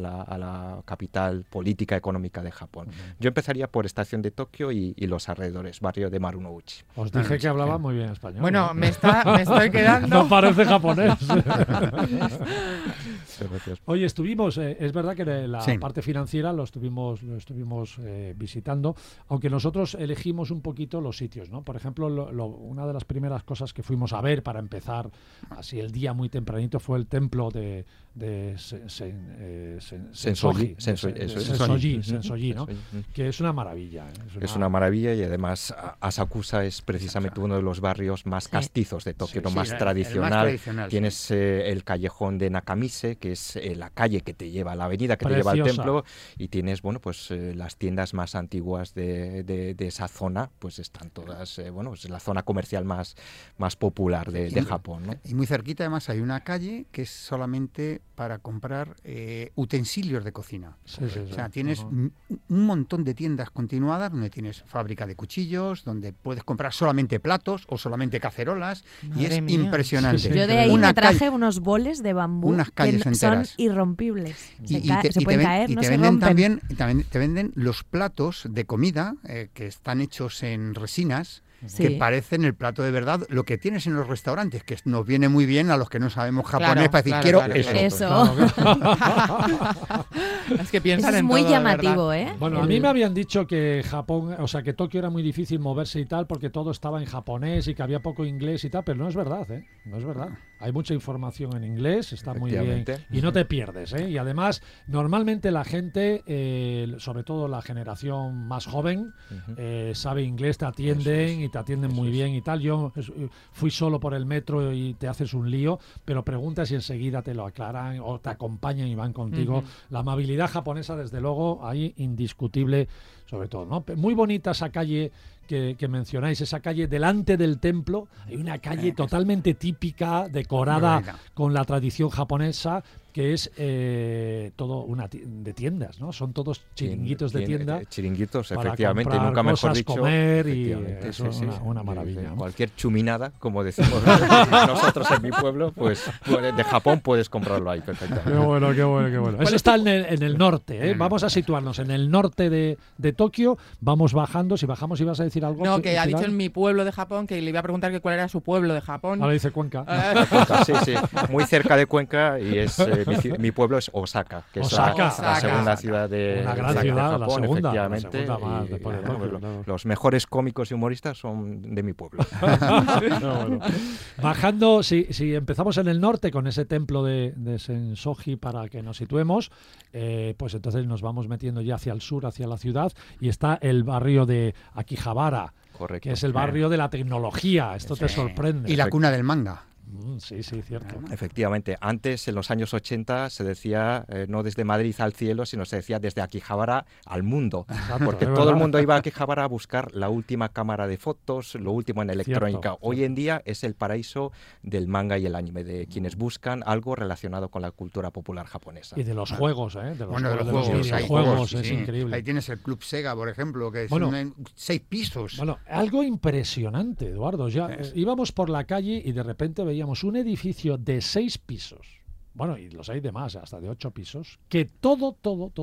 la capital política económica de Japón. Yo empezaría por estación de Tokio y los alrededores, barrio de Marunouchi. Os dije que hablaba muy bien español. Bueno, me estoy quedando... No parece japonés. Oye, estuvimos, es verdad que la parte financiera lo estuvimos visitando, aunque nosotros elegimos un poquito los sitios, ¿no? Por ejemplo, una de las primeras cosas que fuimos a ver para empezar así el día muy tempranito fue el templo de Sensoji, ¿no? Que es una maravilla. Es una maravilla, y además Asakusa es precisamente uno de los barrios más castizos de Tokio, más tradicional. Tienes el callejón de Nakamise, que es la calle que te lleva a la avenida, que te lleva al templo, y tienes las tiendas más antiguas de esa zona, pues están todas, es la zona comercial más popular de Japón, ¿no? Y muy cerquita además hay una calle que es solamente para comprar utensilios de cocina. O sea, tienes un montón de tiendas continuadas donde tienes fábrica de cuchillos, donde puedes comprar solamente platos o solamente cacerolas. Madre y es mía. Impresionante. Yo de ahí me traje unos boles de bambú, unas calles que enteras. Son irrompibles. Se te pueden caer, no se venden rompen. también te venden los platos de comida que están hechos en resinas, Sí. que parecen el plato de verdad, lo que tienes en los restaurantes, que nos viene muy bien a los que no sabemos japonés para decir, quiero eso. Es que piensan eso es en muy todo, llamativo, ¿eh? Bueno, a mí me habían dicho que Japón, o sea, que Tokio era muy difícil moverse y tal, porque todo estaba en japonés y que había poco inglés y tal, pero no es verdad, ¿eh? No es verdad. hay mucha información en inglés, está muy bien y no te pierdes, ¿eh? Y además, normalmente la gente, sobre todo la generación más joven, sabe inglés, te atienden y te atienden muy bien y tal. Yo fui solo por el metro y te haces un lío, pero preguntas y enseguida te lo aclaran o te acompañan y van contigo. La amabilidad japonesa, desde luego, ahí indiscutible, sobre todo, ¿no? Muy bonita esa calle que mencionáis, esa calle delante del templo. Hay una calle totalmente típica, decorada con la tradición japonesa, que es todo de tiendas, ¿no? Son todos chiringuitos de tienda. Chiringuitos, efectivamente, nunca mejor dicho. Comer y eso es una maravilla, ¿no? Cualquier chuminada, como decimos nosotros en mi pueblo, pues de Japón puedes comprarlo ahí perfectamente. Qué bueno, qué bueno, qué bueno. Eso está en el norte, ¿eh? Vamos a situarnos en el norte de Tokio, vamos bajando. Si bajamos, ibas a decir algo. No, que ha dicho en mi pueblo de Japón, que le iba a preguntar que cuál era su pueblo de Japón. Ahora dice Cuenca. Cuenca, sí, muy cerca de Cuenca, y es mi pueblo es Osaka, que es la segunda ciudad de una gran ciudad de Japón, efectivamente. Los mejores cómicos y humoristas son de mi pueblo. Bajando, si empezamos en el norte con ese templo de Sensoji para que nos situemos, pues entonces nos vamos metiendo ya hacia el sur, hacia la ciudad, y está el barrio de Akihabara. Correcto. Que es el barrio de la tecnología. Esto te sorprende. Y la cuna del manga. Sí, cierto. Efectivamente, antes en los años 80 se decía no desde Madrid al cielo, sino se decía desde Akihabara al mundo, porque todo el mundo iba a Akihabara a buscar la última cámara de fotos, lo último en electrónica. Hoy en día es el paraíso del manga y el anime, de quienes buscan algo relacionado con la cultura popular japonesa. Y de los juegos, ¿eh? De los videojuegos, es increíble. Ahí tienes el Club Sega, por ejemplo, que es 6 pisos. Bueno, algo impresionante, Eduardo. Ya íbamos por la calle y de repente veíamos un edificio de 6 pisos, bueno, y los hay de más, hasta de 8 pisos, que todos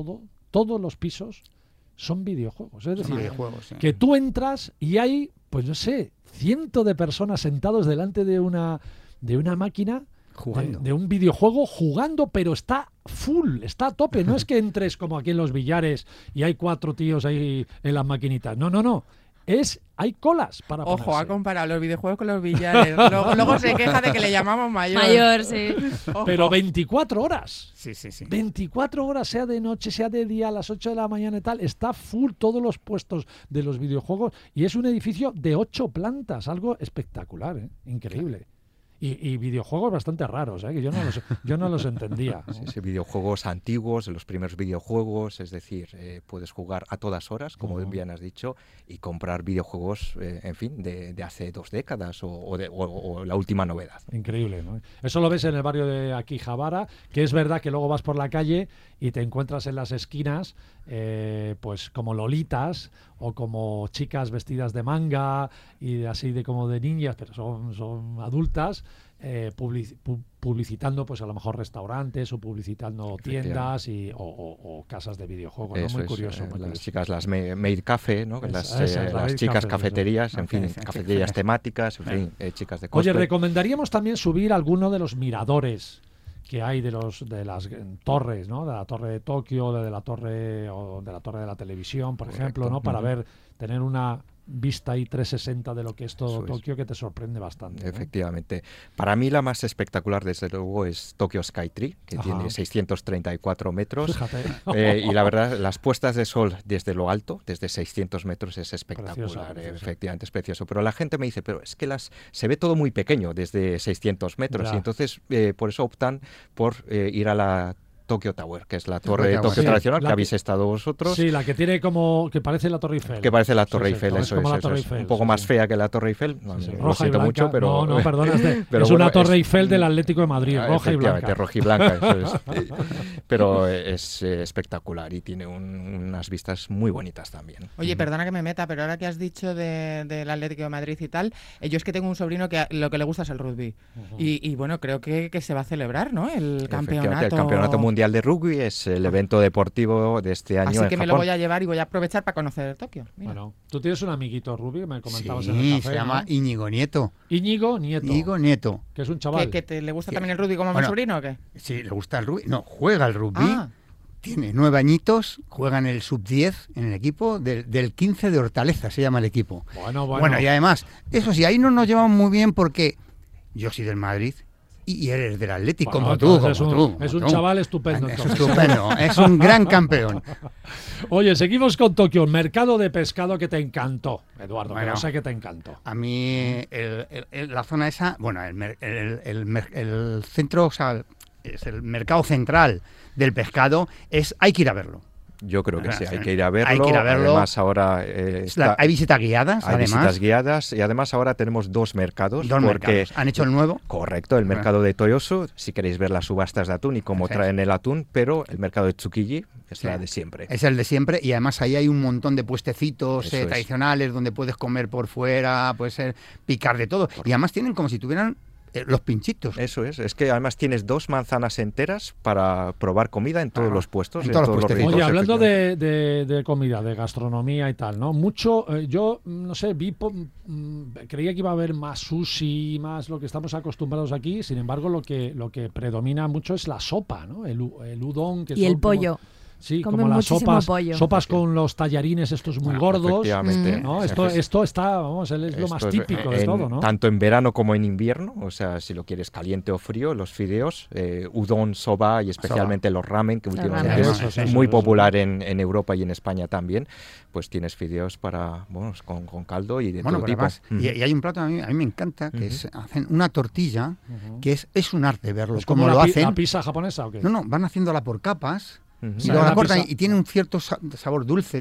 los pisos son videojuegos. Es decir, que tú entras y hay, pues no sé, cientos de personas sentados delante de una máquina jugando. De un videojuego jugando, pero está full, está a tope. No es que entres como aquí en los billares y hay 4 tíos ahí en las maquinitas. No. Hay colas para ponerse. Ojo, ha comparado los videojuegos con los billares. Luego se queja de que le llamamos mayor. Mayor, sí. Pero 24 horas. Sí. 24 horas, sea de noche, sea de día, a las 8 de la mañana y tal. Está full todos los puestos de los videojuegos y es un edificio de 8 plantas. Algo espectacular, ¿eh? Increíble. Y videojuegos bastante raros, que yo no los entendía, ¿no? Sí, videojuegos antiguos, los primeros videojuegos, es decir, puedes jugar a todas horas, como bien has dicho, y comprar videojuegos, en fin, de hace 2 décadas o la última novedad. Increíble, ¿no? Eso lo ves en el barrio de Akihabara, que es verdad que luego vas por la calle y te encuentras en las esquinas pues como lolitas o como chicas vestidas de manga y así de como de niñas, pero son adultas, publicitando pues a lo mejor restaurantes o publicitando tiendas o casas de videojuegos, ¿no? Muy curioso. Las chicas, las Maid Cafe, ¿no? Las chicas cafeterías, en fin, cafeterías temáticas, en fin, chicas de cosplay. Oye, recomendaríamos también subir alguno de los miradores que hay de las torres, ¿no? De la torre de Tokio, de la torre de la televisión, por ejemplo, ¿no? Para tener una vista ahí 360 de lo que es todo Tokio, que te sorprende bastante, ¿no? Efectivamente. Para mí la más espectacular, desde luego, es Tokyo Skytree, que tiene 634 metros. Fíjate. Y la verdad, las puestas de sol desde lo alto, desde 600 metros, es espectacular. Precioso. Efectivamente, es precioso. Pero la gente me dice, pero es que se ve todo muy pequeño desde 600 metros. Y entonces, por eso optan por ir a la Tokyo Tower, que es la torre de Tokio tradicional, que habéis estado vosotros. Sí, la que tiene que parece la Torre Eiffel. Que parece la Torre Eiffel, eso es. Un poco más fea que la Torre Eiffel. Lo siento mucho, pero... No, perdona, es una Torre Eiffel del Atlético de Madrid, roja y blanca. Roja y blanca, eso es. Pero es espectacular y tiene unas vistas muy bonitas también. Oye, perdona que me meta, pero ahora que has dicho del Atlético de Madrid y tal, yo es que tengo un sobrino que lo que le gusta es el rugby. Y bueno, creo que se va a celebrar, ¿no? El campeonato. El campeonato mundial de rugby es el evento deportivo de este año. Así que me lo voy a llevar y voy a aprovechar para conocer Tokio. Mira. Bueno, tú tienes un amiguito rugby que me comentabas en el café. Se llama Íñigo Nieto. Íñigo Nieto. Que es un chaval. ¿Que le gusta también el rugby como a mi sobrino o qué? Sí, le gusta el rugby. No, juega el rugby. Tiene 9 añitos, juega en el sub-10 en el equipo del 15 de Hortaleza, se llama el equipo. Bueno, y además, eso sí, ahí no nos llevamos muy bien porque yo soy del Madrid Y eres del Atlético, bueno, como es un chaval estupendo. Es estupendo, es un gran campeón. Oye, seguimos con Tokio, el mercado de pescado que te encantó, Eduardo, bueno, que sé que te encantó. A mí la zona esa, bueno, el centro, o sea, es el mercado central del pescado, hay que ir a verlo. Yo creo que sí, hay que ir a verlo. Hay que ir a verlo. Además, ahora hay visitas guiadas, hay visitas guiadas y además ahora tenemos dos mercados. Mercados. ¿Han hecho el nuevo? Correcto, el mercado de Toyosu, si queréis ver las subastas de atún y cómo traen el atún, pero el mercado de Tsukiji es la de siempre. Es el de siempre y además ahí hay un montón de puestecitos tradicionales donde puedes comer por fuera, puedes picar de todo. Y además tienen como si tuvieran los pinchitos. Eso es que además tienes 2 manzanas enteras para probar comida en todos los puestos. En todos los puestos. Oye, hablando de comida, de gastronomía y tal, ¿no? Mucho, yo no sé, creía que iba a haber más sushi, más lo que estamos acostumbrados aquí, sin embargo lo que predomina mucho es la sopa, ¿no? El udon. Y el pollo. Sí, como las sopas con los tallarines estos muy gordos. Efectivamente. ¿no? Esto está, vamos, es lo más típico de todo, ¿no? Tanto en verano como en invierno, o sea, si lo quieres caliente o frío, los fideos, udon, soba y especialmente los ramen, que últimamente es muy popular en Europa y en España también, pues tienes fideos para, bueno, con caldo y de todo tipo. Además, y hay un plato a mí me encanta, que hacen una tortilla, que es un arte verlo. ¿Es como lo hacen? ¿La pizza japonesa o qué? No, van haciéndola por capas. Y luego la cortan y tiene un cierto sabor dulce,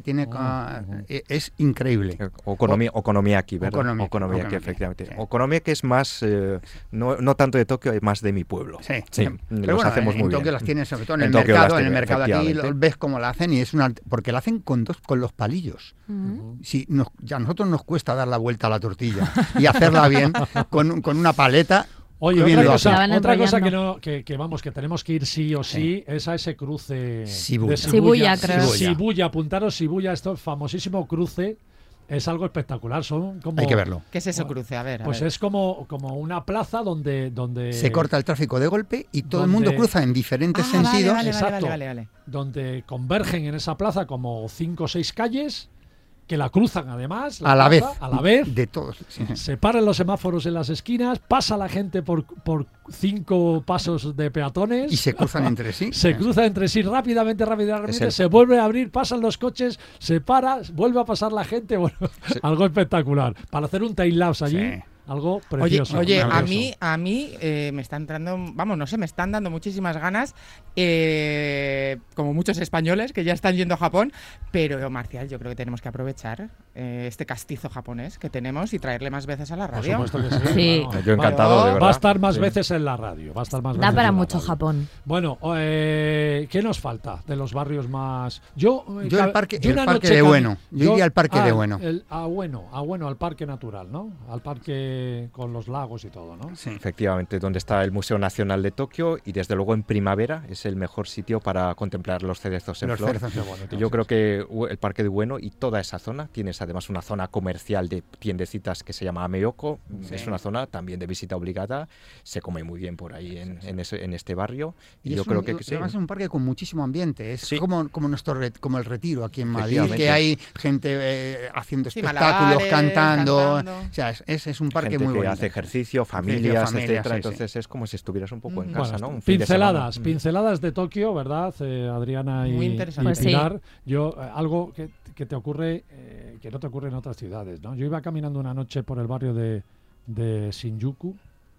es increíble. Okonomiyaki, ¿verdad? Okonomiyaki, efectivamente. Sí. Okonomiyaki es más, no tanto de Tokio, es más de mi pueblo. Sí. Pero los hacemos muy bien. En Tokio las tienes, sobre todo en el mercado aquí, ves cómo la hacen y es porque la hacen con los palillos. Si ya a nosotros nos cuesta dar la vuelta a la tortilla y hacerla bien con una paleta. Oye, otra cosa que tenemos que ir sí o sí es a ese cruce Shibuya, creo. Shibuya, apuntaros Shibuya, esto famosísimo cruce. Es algo espectacular, hay que verlo. ¿Qué es eso cruce? A ver. Es como una plaza donde se corta el tráfico de golpe y todo el mundo cruza en diferentes sentidos. Vale. Donde convergen en esa plaza como 5 o 6 calles que la cruzan además a la vez de todos. Se paran los semáforos en las esquinas, pasa la gente por 5 pasos de peatones y se cruzan entre sí. Cruzan entre sí rápidamente, se vuelve a abrir, pasan los coches, se para, vuelve a pasar la gente, algo espectacular. Para hacer un time-lapse allí. Sí. Algo precioso. Oye, a mí me está entrando, me están dando muchísimas ganas, como muchos españoles que ya están yendo a Japón, pero Marcial, yo creo que tenemos que aprovechar este castizo japonés que tenemos y traerle más veces a la radio. Por supuesto que sí. Claro. Yo encantado, de verdad. Va a estar más veces en la radio. Da para mucho Japón. Bueno, ¿qué nos falta de los barrios más...? Yo el parque de Ueno. Yo iría al parque de Ueno. Al parque natural, ¿no? Al parque con los lagos y todo, ¿no? Sí, efectivamente, donde está el Museo Nacional de Tokio y desde luego en primavera es el mejor sitio para contemplar los cerezos en flor. Yo creo que el Parque de Ueno y toda esa zona, tienes además una zona comercial de tiendecitas que se llama Ameoko, es una zona también de visita obligada, se come muy bien por ahí en este barrio y yo creo que además es un parque con muchísimo ambiente, es como el Retiro aquí en Madrid, que hay gente haciendo espectáculos, cantando. O sea, es un parque gente muy que bonito. Hace ejercicio, familias, etcétera. Entonces es como si estuvieras un poco en casa, ¿no? Pinceladas de Tokio, ¿verdad, Adriana y Pilar? Yo algo que te ocurre, que no te ocurre en otras ciudades, ¿no? Yo iba caminando una noche por el barrio de Shinjuku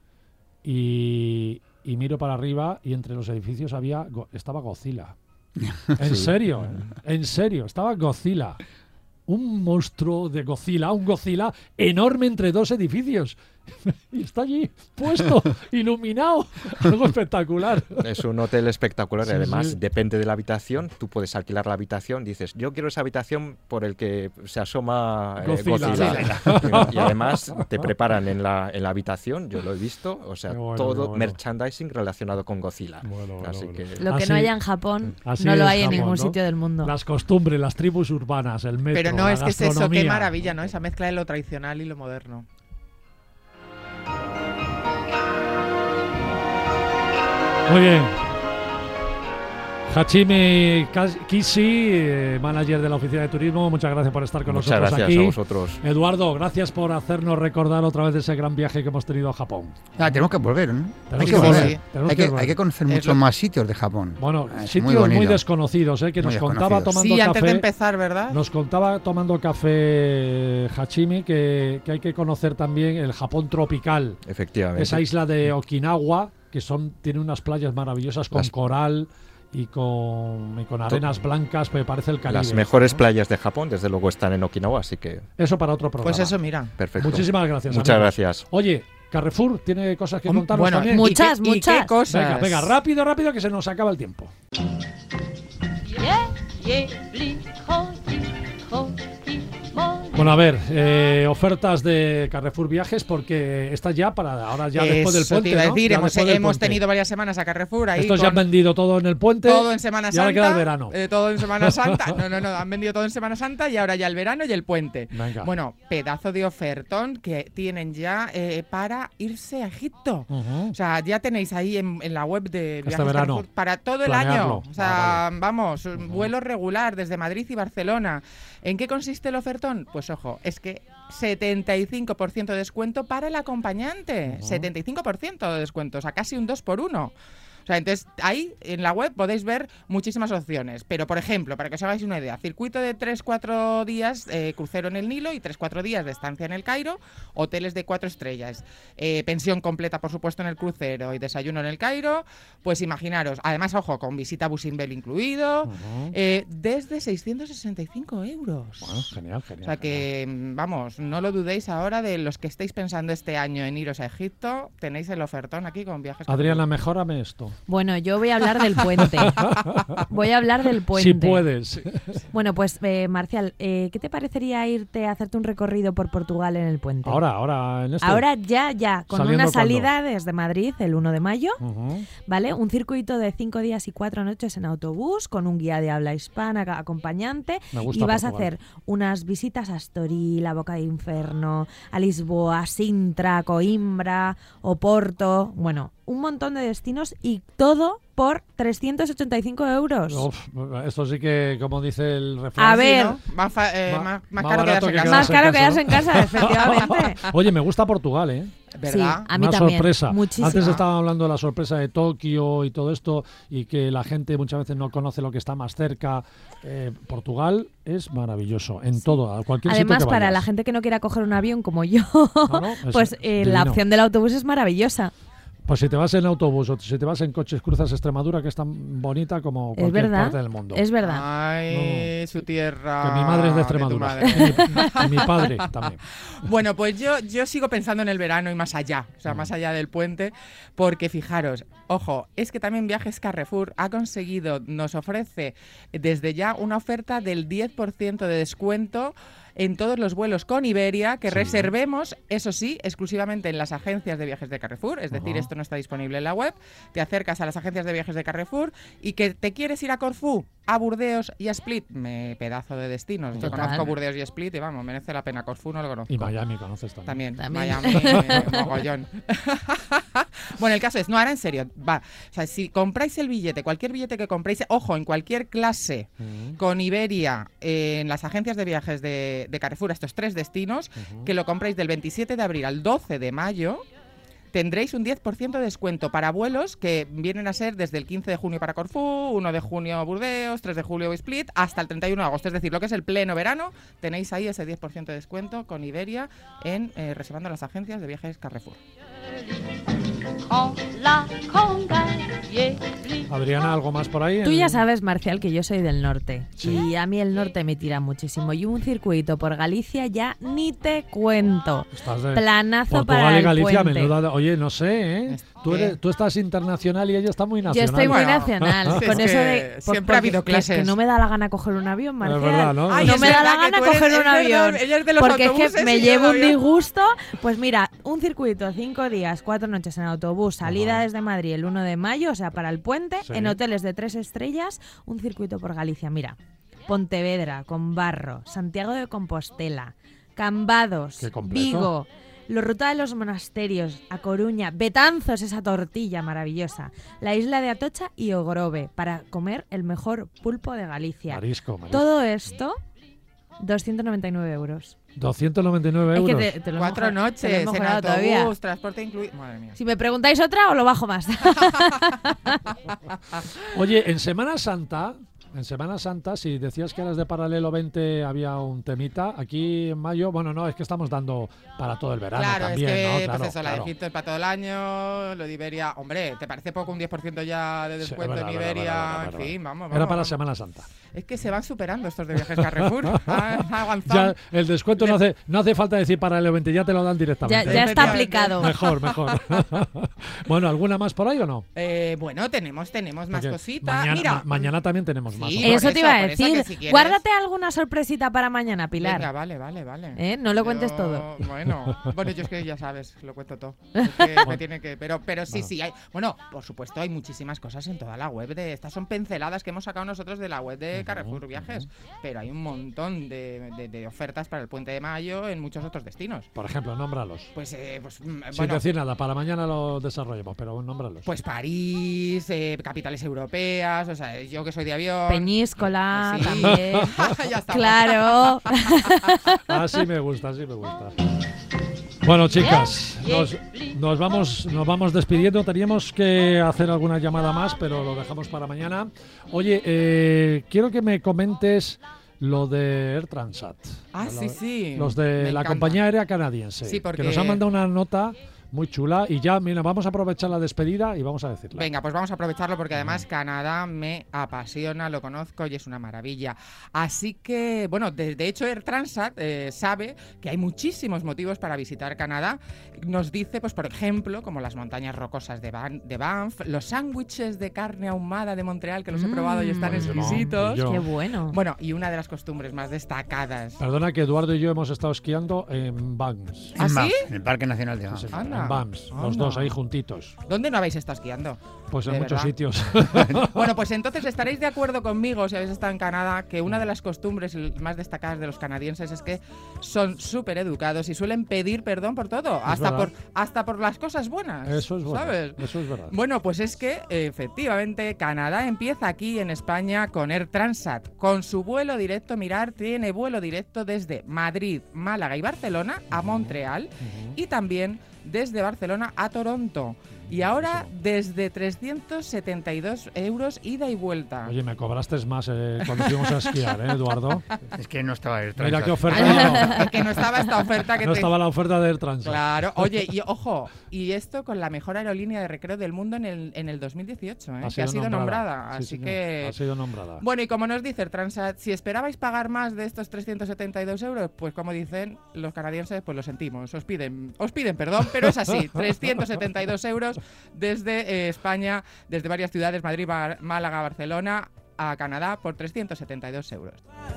y miro para arriba y entre los edificios estaba Godzilla. En serio, estaba Godzilla. Un monstruo de Godzilla, un Godzilla enorme entre 2 edificios. Y está allí puesto, iluminado. Algo espectacular. Es un hotel espectacular y además depende de la habitación. Tú puedes alquilar la habitación, dices, yo quiero esa habitación por el que se asoma Godzilla. Y además te preparan en la habitación, yo lo he visto, o sea, todo merchandising relacionado con Godzilla. Lo que no haya en Japón no lo hay en ningún sitio del mundo. Las costumbres, las tribus urbanas, el metro, pero no, la es que gastronomía. es eso, qué maravilla, ¿no? Esa mezcla de lo tradicional y lo moderno. Muy bien. Hachimi Kishi, manager de la Oficina de Turismo, muchas gracias por estar con nosotros aquí. Muchas gracias a vosotros. Eduardo, gracias por hacernos recordar otra vez de ese gran viaje que hemos tenido a Japón. Tenemos que volver, ¿no? Hay que conocer muchos más sitios de Japón. Bueno, sitios muy desconocidos, que nos contaba tomando café. Antes de empezar, ¿verdad? Nos contaba tomando café Hachimi que hay que conocer también el Japón tropical. Efectivamente. Esa isla de Okinawa, que tiene unas playas maravillosas con coral y con arenas blancas, me parece el Caribe. Las mejores playas de Japón, desde luego, están en Okinawa, así que... Eso para otro programa. Pues eso, mira. Perfecto. Muchísimas gracias. Muchas gracias. Oye, Carrefour tiene cosas que contarnos bueno, también. Muchas. ¿Y qué cosas? Venga, rápido, que se nos acaba el tiempo. Bueno, a ver, ofertas de Carrefour Viajes, porque estas ya después del puente, te iba a decir, ¿no? hemos tenido varias semanas a Carrefour ahí. Estos ya han vendido todo en el puente. Todo en Semana Santa. Y ahora queda el verano. Todo en Semana Santa. No, han vendido todo en Semana Santa y ahora ya el verano y el puente. Venga. Bueno, pedazo de ofertón que tienen ya para irse a Egipto. O sea, ya tenéis ahí en la web de Viajes verano. Carrefour para todo el año. O sea, vamos, vuelo regular desde Madrid y Barcelona. ¿En qué consiste el ofertón? Pues ojo, es que 75% de descuento para el acompañante. 75% de descuento, o sea, casi un 2x1. O sea, entonces ahí en la web podéis ver muchísimas opciones. Pero, por ejemplo, para que os hagáis una idea, circuito de 3-4 días, crucero en el Nilo y 3-4 días de estancia en el Cairo, hoteles de 4 estrellas, pensión completa, por supuesto, en el crucero y desayuno en el Cairo. Pues imaginaros, además, ojo, con visita Busimbel incluido, desde 665 euros. Bueno, genial. O sea que, vamos, no lo dudéis ahora de los que estéis pensando este año en iros a Egipto, tenéis el ofertón aquí con Viajes. Adriana, mejórame esto. Bueno, yo voy a hablar del puente. Si puedes. Bueno, pues Marcial, ¿qué te parecería irte a hacerte un recorrido por Portugal en el puente? Ahora, en este. Ahora ya, con una salida desde Madrid el 1 de mayo, ¿vale? Un circuito de 5 días y 4 noches en autobús con un guía de habla hispana acompañante. Y vas a hacer unas visitas a Estoril, a Boca de Inferno, a Lisboa, Sintra, Coimbra, Oporto, bueno, un montón de destinos y todo por 385 euros. Esto sí que, como dice el refrán. A ver, ¿no? Más caro quedarse en casa. Más caro quedarse en casa, efectivamente. Oye, me gusta Portugal, ¿eh? ¿Verdad? Sí, a mí una también. Sorpresa. Muchísimo. Antes estaba hablando de la sorpresa de Tokio y todo esto, y que la gente muchas veces no conoce lo que está más cerca. Portugal es maravilloso en todo, a cualquier sitio que Además, para vayas. la gente que no quiera coger un avión como yo, pues la divino. opción del autobús es maravillosa. Pues si te vas en autobús o si te vas en coches, cruzas Extremadura, que es tan bonita como cualquier parte del mundo. Es verdad. Ay, su tierra. Que mi madre es de Extremadura. Y mi padre también. Bueno, pues yo sigo pensando en el verano y más allá, o sea, más allá del puente, porque fijaros, ojo, es que también Viajes Carrefour nos ofrece desde ya una oferta del 10% de descuento en todos los vuelos con Iberia que reservemos, eso sí, exclusivamente en las agencias de viajes de Carrefour, es decir, esto no está disponible en la web, te acercas a las agencias de viajes de Carrefour y que te quieres ir a Corfú, a Burdeos y a Split, pedazo de destinos. Yo conozco Burdeos y Split y vamos, merece la pena. Corfú no lo conozco. Y Miami conoces también. Miami, mogollón. Bueno, el caso es, no, ahora en serio, va, o sea, si compráis el billete, cualquier billete que compréis, ojo, en cualquier clase, con Iberia, en las agencias de viajes de Carrefour, estos 3 destinos, que lo compráis del 27 de abril al 12 de mayo, tendréis un 10% de descuento para vuelos que vienen a ser desde el 15 de junio para Corfú, 1 de junio Burdeos, 3 de julio Split, hasta el 31 de agosto. Es decir, lo que es el pleno verano, tenéis ahí ese 10% de descuento con Iberia en reservando las agencias de viajes Carrefour. Adriana, ¿algo más por ahí? Tú ya sabes, Marcial, que yo soy del norte. ¿Sí? Y a mí el norte me tira muchísimo. Y un circuito por Galicia ya ni te cuento. Planazo Portugal para y Galicia, el puente. menuda, oye, no sé, ¿eh? Tú estás internacional y ella está muy nacional. Yo estoy muy nacional. Con eso de siempre ha habido clases. Que no me da la gana coger un avión, Marcial. Es verdad, ¿no? Ay, no me da la gana coger un avión. Ella es de los porque es que autobuses me y llevo un yo. disgusto. Pues mira, un circuito, 5 días, 4 noches en autobús, salida desde Madrid el 1 de mayo, o sea, para el puente, en hoteles de 3 estrellas, un circuito por Galicia. Mira, Pontevedra, Combarro, Santiago de Compostela, Cambados, Vigo, La Ruta de los Monasterios, a Coruña, Betanzos, esa tortilla maravillosa, la isla de Atocha y Ogrove, para comer el mejor pulpo de Galicia. Marisco. Todo esto, 299 euros. 299 euros. Es que te lo 4 noches en autobús, todavía. transporte incluido. Madre mía. Si me preguntáis otra, os lo bajo más. Oye, en Semana Santa, si decías que eras de Paralelo 20 había un temita, aquí en mayo, bueno, no, es que estamos dando para todo el verano Claro, también, es que, ¿no? Claro, pues eso, la de claro. Egipto es para todo el año, lo de Iberia, hombre, ¿te parece poco un 10% ya de descuento verdad, en Iberia? verdad. En fin, vamos. Era para vamos. Semana Santa. Es que se van superando estos de viajes Carrefour. Ha avanzado. Ya el descuento no hace falta decir Paralelo 20, ya te lo dan directamente. Ya está aplicado. Mejor. Bueno, ¿alguna más por ahí o no? Bueno, tenemos más Porque cositas. Mira, mañana también tenemos más. Sí, ¿o no? Eso te iba a por eso decir. que si quieres- Guárdate alguna sorpresita para mañana, Pilar. Venga, vale. No lo cuentes todo. Bueno, yo es que ya sabes, lo cuento todo. Es que me tiene que, pero sí, hay. Bueno, por supuesto, hay muchísimas cosas en toda la web. Estas son pinceladas que hemos sacado nosotros de la web de Carrefour Viajes. Pero hay un montón de ofertas para el Puente de Mayo en muchos otros destinos. Por ejemplo, nómbralos. Sin Sin decir nada, para mañana lo desarrollemos, pero nómbralos. Pues París, capitales europeas, o sea, yo que soy de avión. Peñíscola, Sí. también. Ya estamos. Claro. Así me gusta. Bueno, chicas, nos vamos despidiendo. Teníamos que hacer alguna llamada más, pero lo dejamos para mañana. Oye, quiero que me comentes lo de Air Transat. Sí. Los Me de la encanta. compañía aérea canadiense. Sí, porque- Que nos han mandado una nota muy chula y ya, mira, vamos a aprovechar la despedida y vamos a decirla. Venga, pues vamos a aprovecharlo porque además Canadá me apasiona, lo conozco y es una maravilla. Así que, bueno, de hecho Air Transat sabe que hay muchísimos motivos para visitar Canadá. Nos dice, pues por ejemplo, como las montañas rocosas de Banff, los sándwiches de carne ahumada de Montreal, que los he probado y están buenísimo. exquisitos. Y yo. Qué bueno. Bueno, y una de las costumbres más destacadas. Perdona que Eduardo y yo hemos estado esquiando en Banff. ¿Ah, En sí? Banff, en el Parque Nacional de Banff. Sí, señor, Anda. en Banff, los Anda. dos ahí juntitos. ¿Dónde no habéis estado esquiando? Pues en De muchos verdad. sitios. Bueno, pues entonces estaréis de acuerdo conmigo, si habéis estado en Canadá, que una de las costumbres más destacadas de los canadienses es que son súper educados y suelen pedir perdón por todo, hasta por las cosas buenas. Eso es bueno. ¿Sabes? Eso es verdad. Bueno, pues es que efectivamente Canadá empieza aquí en España con Air Transat. Con su vuelo directo, tiene vuelo directo desde Madrid, Málaga y Barcelona a Montreal y también desde Barcelona a Toronto. Y ahora desde 372 euros ida y vuelta. Oye, me cobraste más cuando fuimos a esquiar, Eduardo? Es que no estaba Air Mira Transat. qué oferta. Ay, no, es que no estaba esta oferta que No te... estaba la oferta de Air Transat. Claro, oye, y ojo, y esto con la mejor aerolínea de recreo del mundo en el 2018, que ha sido nombrada. Sí, así señor, que... ha sido nombrada. Bueno, y como nos dice Air Transat, si esperabais pagar más de estos 372 euros, pues como dicen los canadienses, pues lo sentimos, os piden perdón, pero es así, 372 euros desde España, desde varias ciudades, Madrid, Málaga, Barcelona, a Canadá por 372 euros.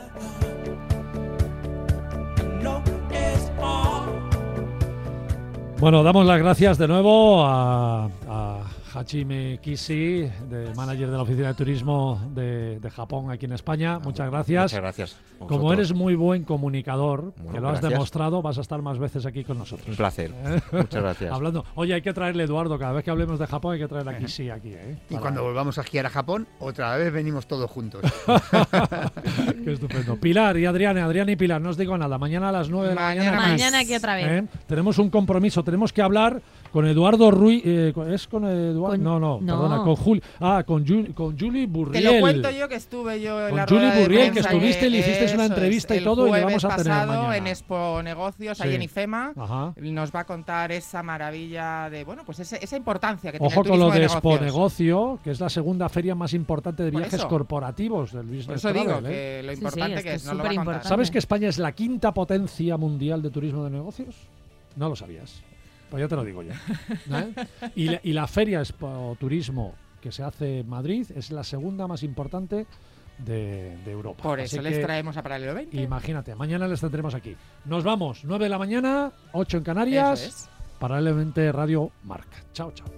Bueno, damos las gracias de nuevo a Hachime Kishi, manager de la Oficina de Turismo de Japón aquí en España. Muchas gracias. Muchas gracias. Como eres muy buen comunicador, Bueno, que lo has gracias. demostrado, vas a estar más veces aquí con nosotros. Un placer. Muchas gracias. Hablando, oye, hay que traerle Eduardo, cada vez que hablemos de Japón hay que traerle a Kishi aquí, Y cuando volvamos a esquiar a Japón, otra vez venimos todos juntos. Qué estupendo. Pilar y Adrián y Pilar, no os digo nada. Mañana a las 9 de la mañana. Mañana aquí otra vez. Tenemos un compromiso, tenemos que hablar con Eduardo Ruiz. ¿Es con Eduardo? No, perdona, con Juli. Con Julie Burriel. Te lo cuento yo que estuve yo en Con la Julie rueda de Burriel, que prensa, estuviste y le hiciste una eso entrevista es, y todo, y le el vamos a jueves tener pasado mañana. en Expo Negocios, Sí. ahí en IFEMA. Ajá. Nos va a contar esa maravilla de, bueno, pues esa importancia que tiene Ojo el con turismo lo de negocios. Expo Negocio, que es la segunda feria más importante de Por viajes eso. corporativos del Por business eso digo travel, que lo Sí, importante es que que es, es nos lo va a contar. superimportante. ¿Sabes que España es la quinta potencia mundial de turismo de negocios? No lo sabías. Pues ya te lo digo yo. Y la feria Expo Turismo que se hace en Madrid es la segunda más importante de Europa. Por Así eso les que, traemos a Paralelo 20. imagínate, mañana les tendremos aquí. Nos vamos, 9 de la mañana, 8 en Canarias, Eso es. Paralelamente Radio Marca. Chao, chao.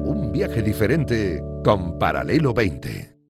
Un viaje diferente con Paralelo 20.